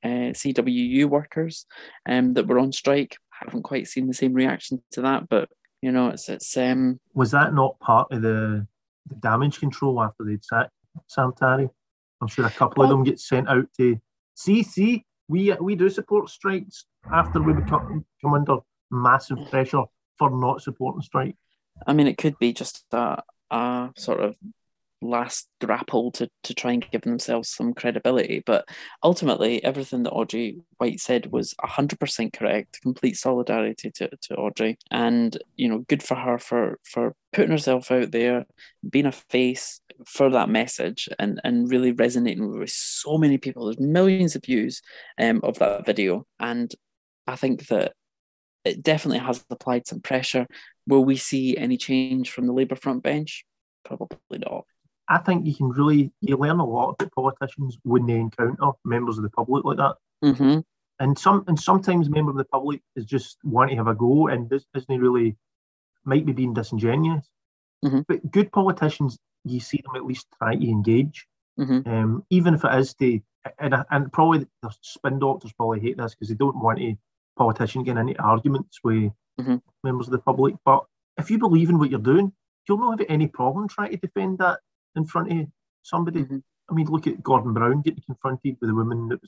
CWU workers that were on strike. Haven't quite seen the same reaction to that, but it's was that not part of the damage control after they'd sacked Sam Tarry? I'm sure a couple of them get sent out to see. We do support strikes after we come under massive pressure for not supporting strike. I mean, it could be just a sort of last grapple to try and give themselves some credibility. But ultimately, everything that Audrey White said was 100% correct. Complete solidarity to Audrey. And, good for her for putting herself out there, being a face for that message and really resonating with so many people. There's millions of views of that video. And I think that it definitely has applied some pressure. Will we see any change from the Labour front bench? Probably not. I think you learn a lot about politicians when they encounter members of the public like that. Mm-hmm. And sometimes a member of the public is just wanting to have a go and isn't really, might be being disingenuous. Mm-hmm. But good politicians, you see them at least try to engage, even if it is to, and probably the spin doctors probably hate this because they don't want a politician getting into arguments with members of the public. But if you believe in what you're doing, you'll not have any problem trying to defend that in front of somebody. I mean, look at Gordon Brown getting confronted with a woman that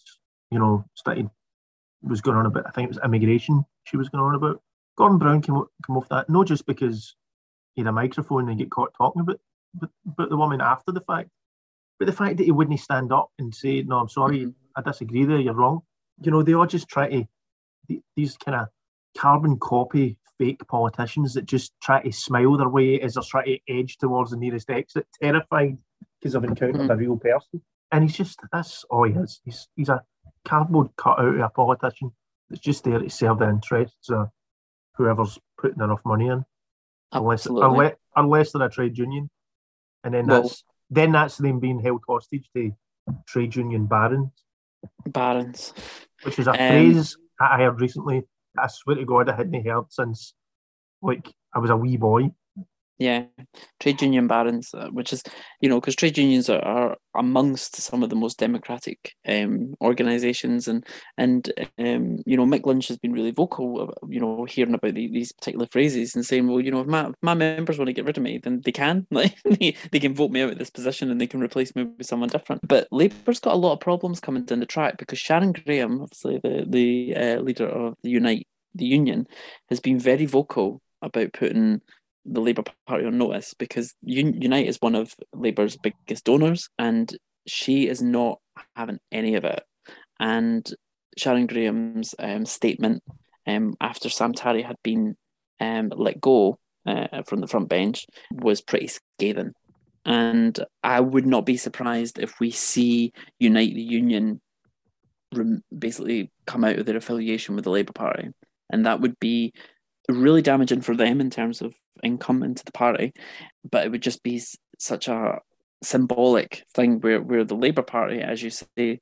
was going on about, I think it was immigration she was going on about. Gordon Brown came off that, not just because he had a microphone and get caught talking about the woman after the fact, but the fact that he wouldn't stand up and say, no, I'm sorry, I disagree there, you're wrong. They all just try to, these kind of carbon copy fake politicians that just try to smile their way as they're trying to edge towards the nearest exit, terrified because they've encountered a real person. And that's all he is. He's a cardboard cutout of a politician that's just there to serve the interests of whoever's putting enough money in. Unless they're a trade union. And then that's them being held hostage to trade union barons. Barons. Which is a phrase I heard recently. I swear to God I hadn't heard since I was a wee boy. Yeah, trade union barons, which is, because trade unions are amongst some of the most democratic organisations, and Mick Lynch has been really vocal, hearing about these particular phrases and saying, well, if my members want to get rid of me, then they can, they can vote me out of this position and they can replace me with someone different. But Labour's got a lot of problems coming down the track because Sharon Graham, obviously the leader of the Unite, the union, has been very vocal about putting the Labour Party on notice because Unite is one of Labour's biggest donors and she is not having any of it. And Sharon Graham's statement after Sam Tarry had been let go from the front bench was pretty scathing. And I would not be surprised if we see Unite the Union basically come out of their affiliation with the Labour Party. And that would be really damaging for them in terms of income into the party, but it would just be such a symbolic thing where the Labour Party, as you say,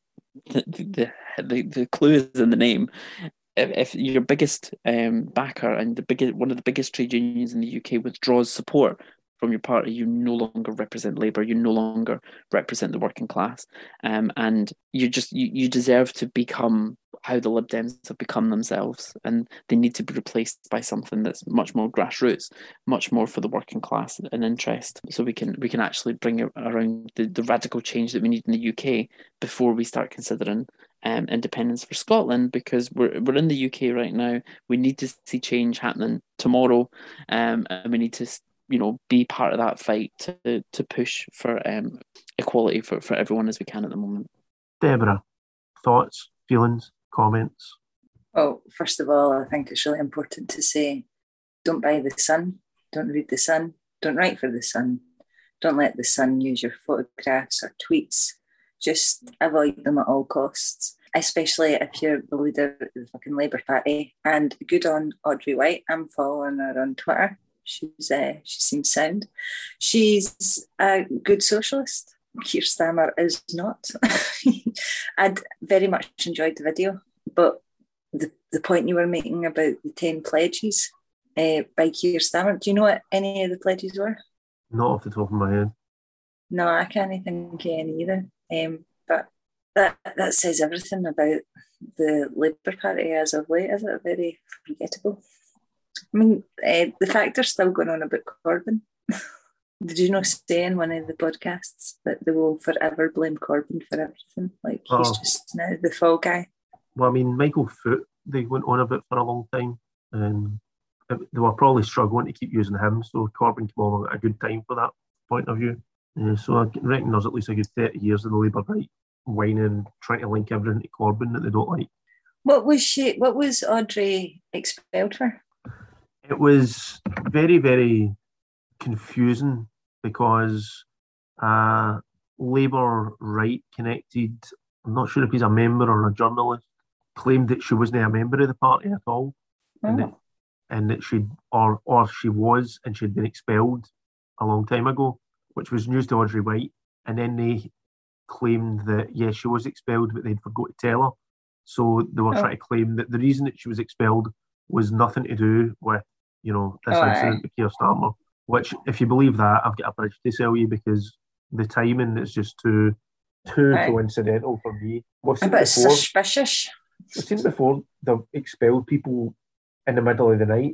the clue is in the name. If your biggest backer and one of the biggest trade unions in the UK withdraws support from your party, you no longer represent Labour. You no longer represent the working class, and you deserve to become how the Lib Dems have become themselves, and they need to be replaced by something that's much more grassroots, much more for the working class and interest, so we can actually bring around the radical change that we need in the UK before we start considering independence for Scotland, because we're in the UK right now. We need to see change happening tomorrow, and we need to be part of that fight to push for equality for everyone as we can at the moment. Deborah, thoughts, feelings, comments? Well, first of all, I think it's really important to say, don't buy the Sun, don't read the Sun, don't write for the Sun, don't let the Sun use your photographs or tweets. Just avoid them at all costs, especially if you're the leader of the fucking Labour Party. And good on Audrey White. I'm following her on Twitter. She seems sound. She's a good socialist. Keir Starmer is not. I'd very much enjoyed the video, but the point you were making about the 10 pledges by Keir Starmer, do you know what any of the pledges were? Not off the top of my head. No, I can't think of any either. But that says everything about the Labour Party as of late, is it? Very forgettable. I mean, the fact they're still going on about Corbyn. Did you not say in one of the podcasts that they will forever blame Corbyn for everything? Like, he's just now the fall guy. Well, I mean, Michael Foot, they went on about for a long time, and they were probably struggling to keep using him, so Corbyn came along at a good time for that point of view. So I reckon there's at least a good 30 years of the Labour right whining and trying to link everything to Corbyn that they don't like. What was Audrey expelled for? It was very, very confusing because Labour right connected, I'm not sure if he's a member or a journalist, claimed that she wasn't a member of the party at all, and that she was, and she'd been expelled a long time ago, which was news to Audrey White. And then they claimed that she was expelled, but they'd forgot to tell her. So they were trying to claim that the reason that she was expelled was nothing to do with, this incident with Keir Starmer. Which, if you believe that, I've got a bridge to sell you, because the timing is just too coincidental for me. A bit suspicious. We've seen before they've expelled people in the middle of the night,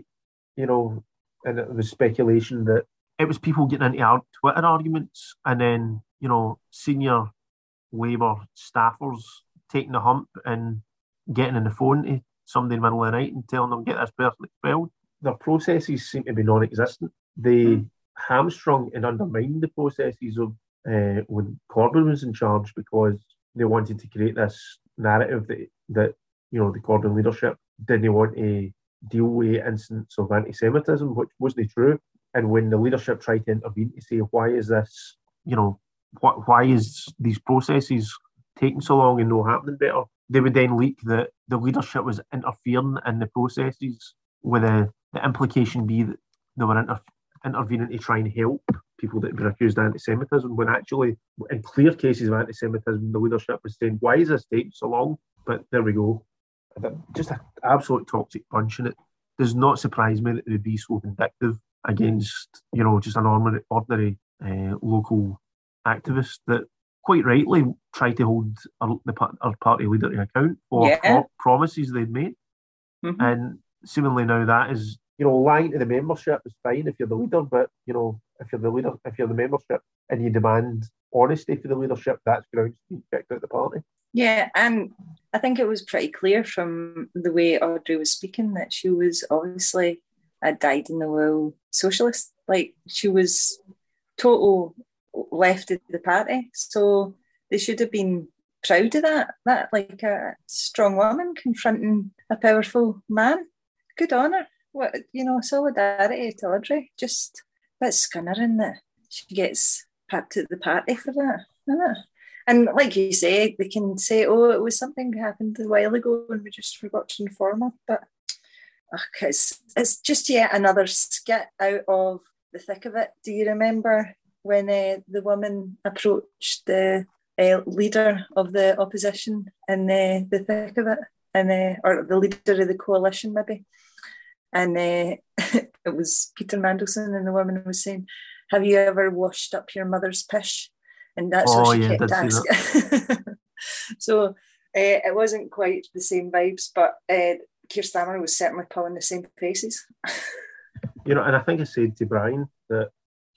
and it was speculation that it was people getting into Twitter arguments, and then, senior Labour staffers taking the hump and getting on the phone to somebody in the middle of the night and telling them, get this person expelled. Their processes seem to be non-existent. They hamstrung and undermined the processes of when Corbyn was in charge, because they wanted to create this narrative that the Corbyn leadership didn't want to deal with incidents of anti-Semitism, which wasn't true. And when the leadership tried to intervene to say, why is this, why is these processes taking so long and not happening better, they would then leak that the leadership was interfering in the processes, with the implication be that they were intervening to try and help people that were accused of anti-Semitism, when actually, in clear cases of anti-Semitism, the leadership was saying, why is this taking so long? But there we go. Just an absolute toxic bunch, and it does not surprise me that they would be so vindictive against, just an ordinary local activist that quite rightly tried to hold our party leader to account for promises they'd made. Mm-hmm. And seemingly now that is, lying to the membership is fine if you're the leader, but, if you're the membership and you demand honesty for the leadership, that's grounds to be kicked out of the party. Yeah, and I think it was pretty clear from the way Audrey was speaking that she was obviously a dyed-in-the-wool socialist. Like, she was total left of the party. So they should have been proud of that. That, like, a strong woman confronting a powerful man. Good on her. What, solidarity to Audrey. Just a bit scunnering that she gets packed at the party for that. Yeah. And like you say, they can say, oh, it was something that happened a while ago and we just forgot to inform her. But it's just yet another skit out of the thick of it. Do you remember when the woman approached the leader of the opposition in the thick of it, or the leader of the coalition maybe? And it was Peter Mandelson, and the woman was saying, have you ever washed up your mother's pish? And that's what she kept asking. So it wasn't quite the same vibes, but Keir Starmer was certainly pulling the same faces. And I think I said to Brian that,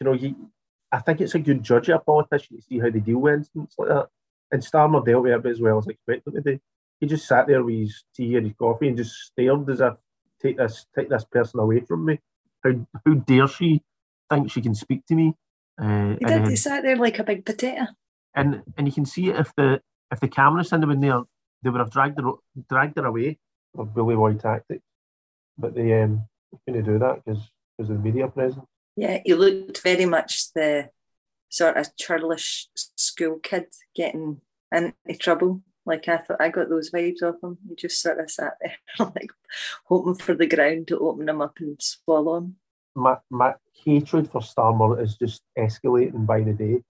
I think it's a good judge of a politician to see how they deal with incidents like that. And Starmer dealt with it as well as I expected him to do. He just sat there with his tea and his coffee and just stared as if, take this person away from me. How dare she think she can speak to me? He sat there like a big potato. And you can see if the camera had been there, they would have dragged her away with bully boy tactics. But they couldn't do that because of the media presence. Yeah, he looked very much the sort of churlish school kid getting into trouble. Like, I thought, I got those vibes off him. He just sort of sat there, like, hoping for the ground to open him up and swallow him. My hatred for Starmer is just escalating by the day.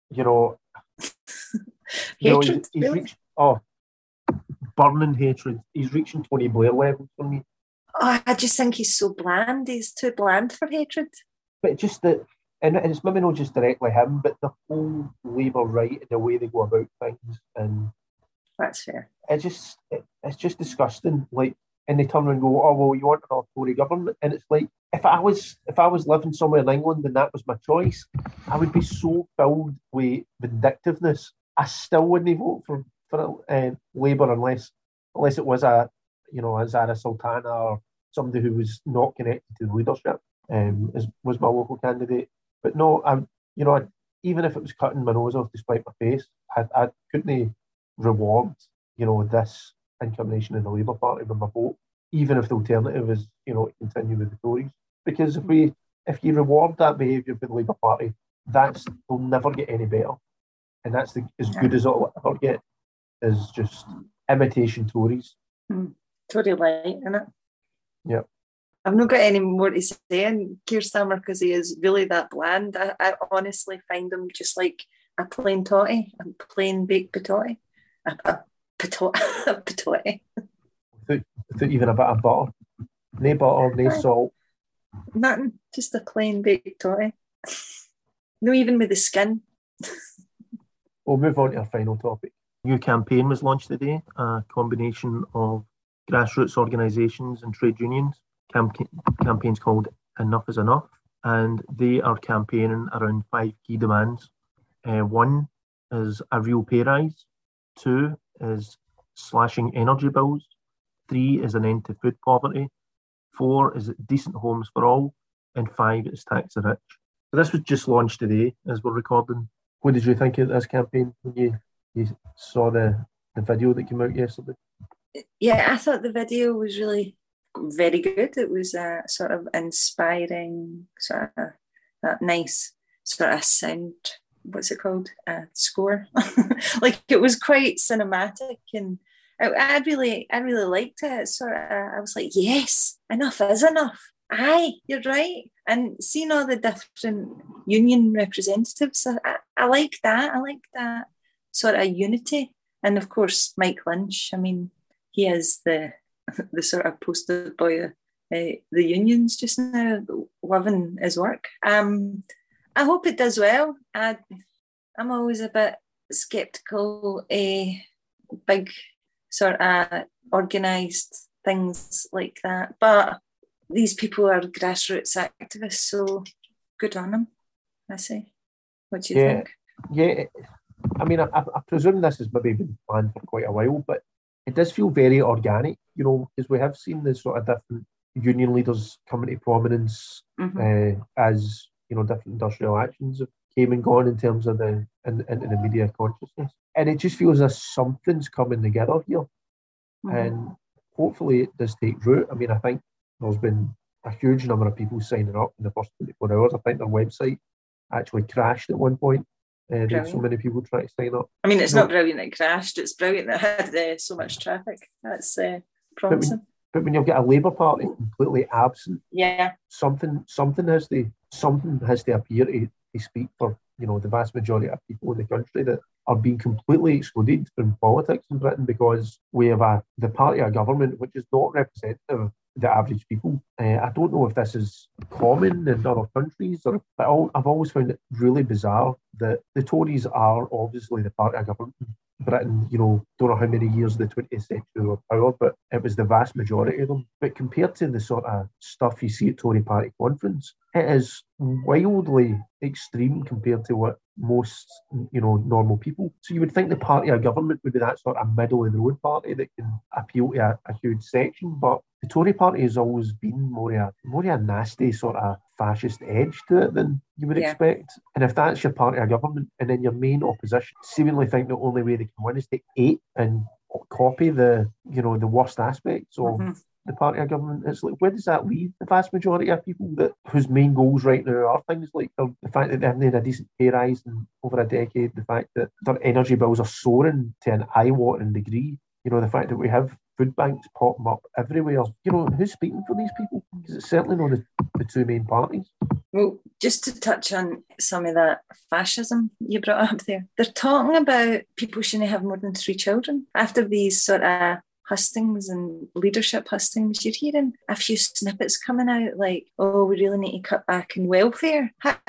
Hatred? He's reached burning hatred. He's reaching Tony Blair levels for me. Oh, I just think he's so bland. He's too bland for hatred. But just that, and it's maybe not just directly him, but the whole Labour right and the way they go about things, and that's fair. It's just disgusting. Like, and they turn and go, oh well, you want another Tory government, and it's like, if I was living somewhere in England and that was my choice, I would be so filled with vindictiveness. I still wouldn't vote for Labour unless it was a Zara Sultana or somebody who was not connected to the leadership, was my local candidate. But no, even if it was cutting my nose off to spite my face, I couldn't reward this incarnation in the Labour Party with my vote, even if the alternative is to continue with the Tories. Because if you reward that behaviour for the Labour Party, they'll never get any better, and that's as good as it'll ever get, is just imitation Tories. Tory light, innit? Yep. I've not got any more to say on Keir Starmer because he is really that bland. I honestly find him just like a plain totty, a plain baked patotty. A patotty. Without even a bit of butter. No butter, no salt. Nothing, just a plain baked totty. No, even with the skin. We'll move on to our final topic. A new campaign was launched today, a combination of grassroots organisations and trade unions. Campaign's called Enough is Enough, and they are campaigning around 5 key demands. 1 is a real pay rise. 2 is slashing energy bills. 3 is an end to food poverty. 4 is decent homes for all. And 5 is tax the rich. So this was just launched today as we're recording. What did you think of this campaign when you saw the video that came out yesterday? Yeah, I thought the video was really very good. It was a sort of inspiring, sort of that nice sort of sound. What's it called? Score. Like it was quite cinematic, and I really liked it. I was like, yes, enough is enough. Aye, you're right. And seeing all the different union representatives, I like that. I like that sort of unity. And of course, Mike Lynch. I mean, he is the sort of poster boy of the unions just now, loving his work. I hope it does well. I'm always a bit sceptical, big sort of organised things like that. But these people are grassroots activists, so good on them, I say. What do you think? Yeah, I mean, I presume this has maybe been planned for quite a while, but it does feel very organic, because we have seen the sort of different union leaders come into prominence as, different industrial actions have came and gone in terms of into the media consciousness. And it just feels as something's coming together here. And hopefully it does take root. I mean, I think there's been a huge number of people signing up in the first 24 hours. I think their website actually crashed at one point. There were so many people trying to sign up. I mean, it's not brilliant it crashed. It's brilliant that it had so much traffic. That's promising. But when you've got a Labour Party completely absent, something has to appear to speak for the vast majority of people in the country that are being completely excluded from politics in Britain because we have the party of government which is not representative of the average people. I don't know if this is common in other countries, but I've always found it really bizarre that the Tories are obviously the party of government in Britain. Don't know how many years of the 20th century were power, but it was the vast majority of them. But compared to the sort of stuff you see at Tory party conference, it is wildly extreme compared to what most normal people. So you would think the party of government would be that sort of middle of the road party that can appeal to a huge section, but the Tory party has always been more a nasty sort of fascist edge to it than you would expect. And if that's your party of government, and then your main opposition seemingly think the only way they can win is to hate and copy the worst aspects of the party of government, it's like, where does that leave the vast majority of people whose main goals right now are things like the fact that they haven't had a decent pay rise in over a decade, the fact that their energy bills are soaring to an eye-watering degree, the fact that we have food banks popping up everywhere. Who's speaking for these people? Because it's certainly not the two main parties. Well, just to touch on some of that fascism you brought up there, they're talking about people shouldn't have more than 3 children. After these sort of hustings and leadership hustings, you're hearing a few snippets coming out like, oh, we really need to cut back in welfare.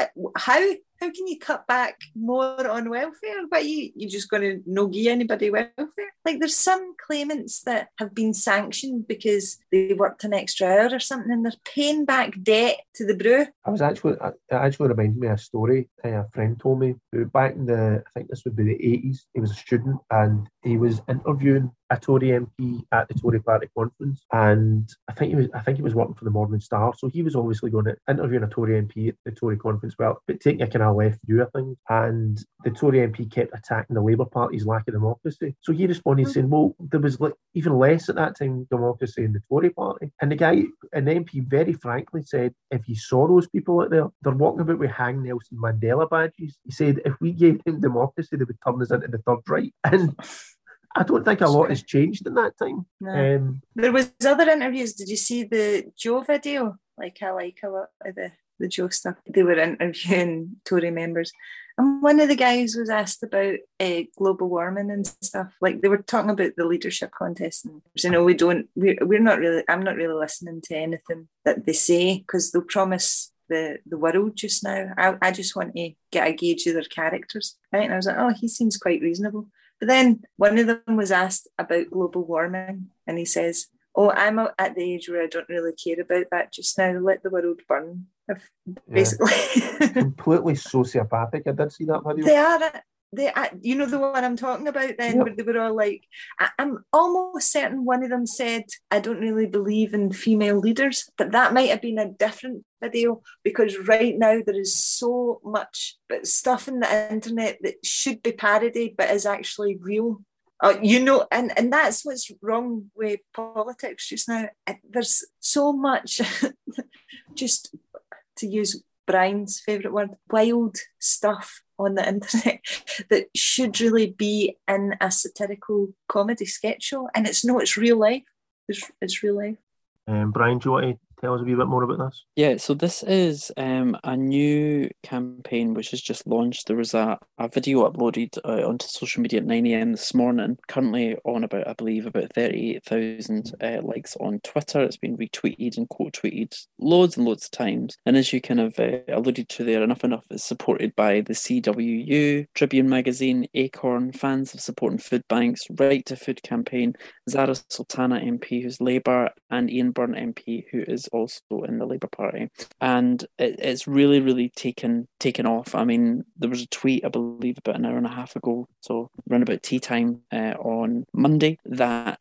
How can you cut back more on welfare? But you're just going to no give anybody welfare? Like there's some claimants that have been sanctioned because they worked an extra hour or something and they're paying back debt to the brew. It actually reminded me of a story a friend told me who back in I think this would be the 80s, he was a student and he was interviewing a Tory MP at the Tory party conference, and I think he was working for the Morning Star, so he was obviously going to interview a Tory MP at the Tory conference, but taking a kind of left view of things, and the Tory MP kept attacking the Labour Party's lack of democracy. So he responded saying, well, there was even less at that time democracy in the Tory party. And the MP very frankly said, if you saw those people out there, they're walking about with Hang Nelson Mandela badges. He said, if we gave them democracy, they would turn us into the Third Reich. And I don't think a lot has changed in that time. No. There was other interviews. Did you see the Joe video? Like, I like a lot of the Joe stuff. They were interviewing Tory members. And one of the guys was asked about global warming and stuff. Like, they were talking about the leadership contest. And, we're not really, I'm not really listening to anything that they say, because they'll promise the world just now. I just want to get a gauge of their characters. Right? And I was like, oh, he seems quite reasonable. But then one of them was asked about global warming, and he says, oh, I'm at the age where I don't really care about that just now. Let the world burn. Basically. Completely sociopathic. I did see that video. They are, you know the one I'm talking about then, where they were all like, I'm almost certain one of them said, I don't really believe in female leaders, but that might have been a different video, because right now there is so much stuff in the internet that should be parodied but is actually real. And that's what's wrong with politics just now. There's so much, just to use Brian's favourite word, wild stuff on the internet that should really be in a satirical comedy sketch show, and it's real life. It's real life. Brian, do you want to tell us a wee bit more about this? Yeah, so this is a new campaign which has just launched. There was a video uploaded onto social media at 9 a.m. this morning, currently on about 38,000 likes on Twitter. It's been retweeted and quote tweeted loads and loads of times. And as you kind of alluded to there, Enough Enough is supported by the CWU, Tribune Magazine, Acorn, Fans of Supporting Food Banks, Right to Food campaign, Zara Sultana MP, who's Labour, and Ian Byrne MP, who is also in the Labour Party. And it's really, really taken off. I mean, there was a tweet, I believe, about an hour and a half ago, so around about tea time on Monday, that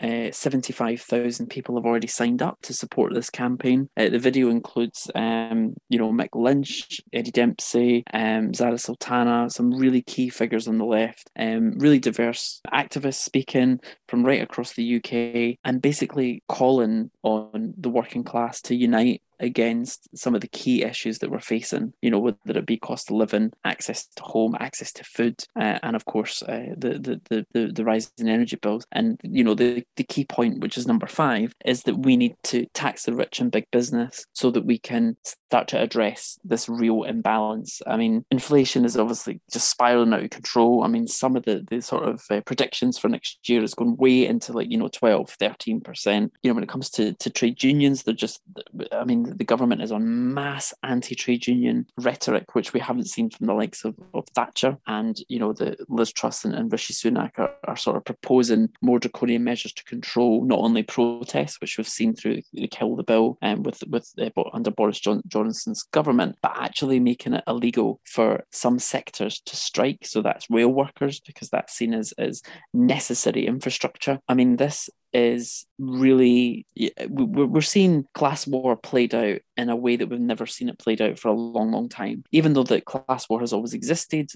75,000 people have already signed up to support this campaign. The video includes, Mick Lynch, Eddie Dempsey, Zara Sultana, some really key figures on the left, really diverse activists speaking from right across the UK, and basically calling on the working class to unite against some of the key issues that we're facing, whether it be cost of living, access to home, access to food, and of course the rise in energy bills. And the key point, which is number 5, is that we need to tax the rich and big business so that we can start to address this real imbalance. I mean, inflation is obviously just spiraling out of control. I mean, some of the sort of predictions for next year is going way into 12-13%. When it comes to trade unions, they're just, the government is on mass anti-trade union rhetoric, which we haven't seen from the likes of Thatcher. And, the Liz Truss and Rishi Sunak are sort of proposing more draconian measures to control not only protests, which we've seen through the Kill the Bill under Boris Johnson's government, but actually making it illegal for some sectors to strike. So that's rail workers, because that's seen as necessary infrastructure. I mean, this is really, we're seeing class war played out in a way that we've never seen it played out for a long, long time. Even though the class war has always existed,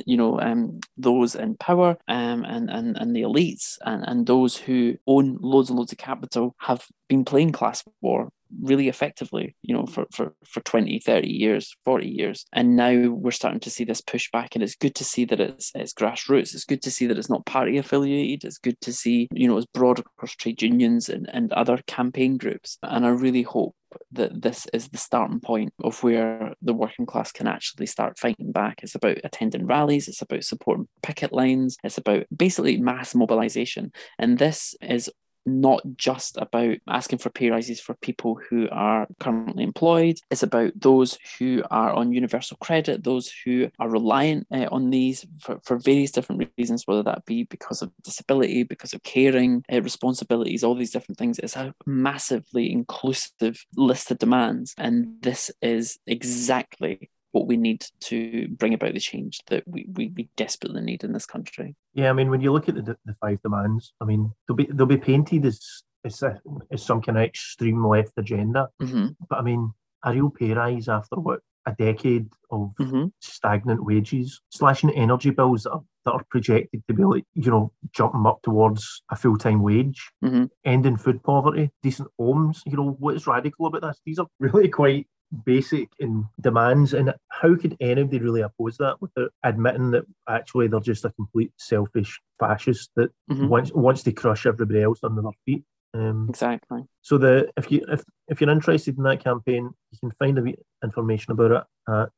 those in power and the elites and those who own loads and loads of capital have been playing class war really effectively, for 20, 30 years, 40 years. And now we're starting to see this pushback, and it's good to see that it's grassroots. It's good to see that it's not party affiliated. It's good to see, it's broad across trade unions and other campaign groups. And I really hope that this is the starting point of where the working class can actually start fighting back. It's about attending rallies, it's about supporting picket lines, it's about basically mass mobilisation. And this is not just about asking for pay rises for people who are currently employed. It's about those who are on universal credit, those who are reliant on these for various different reasons, whether that be because of disability, because of caring responsibilities, all these different things. It's a massively inclusive list of demands, and this is exactly what we need to bring about the change that we desperately need in this country. Yeah, I mean, when you look at the 5 demands, I mean, they'll be painted as some kind of extreme left agenda. Mm-hmm. But I mean, a real pay rise after a decade of stagnant wages, slashing energy bills that are projected to be jumping up towards a full-time wage, ending food poverty, decent homes. What is radical about this? These are really quite basic in demands, and how could anybody really oppose that without admitting that actually they're just a complete selfish fascist that wants to crush everybody else under their feet? Exactly. So if you're interested in that campaign, you can find the information about it at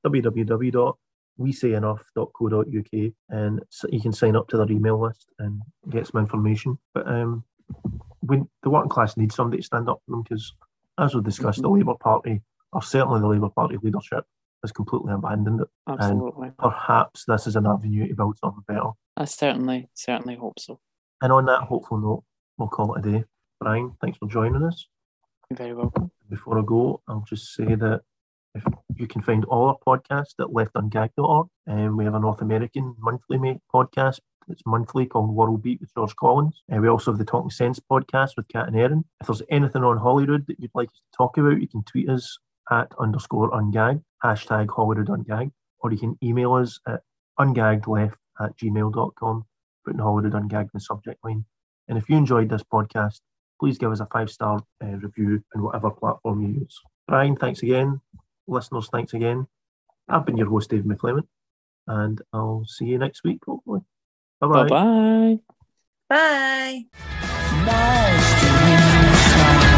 www.wesayenough.co.uk, and so you can sign up to their email list and get some information. But when the working class needs somebody to stand up for them, because as we discussed, the Labour Party, or certainly the Labour Party leadership, has completely abandoned it. Absolutely. And perhaps this is an avenue to build something better. I certainly hope so. And on that hopeful note, we'll call it a day. Brian, thanks for joining us. You're very welcome. Before I go, I'll just say that if you can find all our podcasts at leftungagged.org, and we have a North American monthly podcast. It's monthly, called World Beat with George Collins. And we also have the Talking Sense podcast with Kat and Erin. If there's anything on Holyrood that you'd like us to talk about, you can tweet us at _ungagged, #HollywoodUngagged, or you can email us at ungaggedleft@gmail.com, putting Holyrood Ungagged in the subject line. And if you enjoyed this podcast, please give us a 5-star review on whatever platform you use. Brian, thanks again. Listeners, thanks again. I've been your host, David McClement, and I'll see you next week, hopefully. Bye-bye. Bye-bye. Bye. Nice to meet you, smile.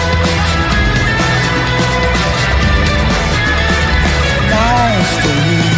Nice to meet you.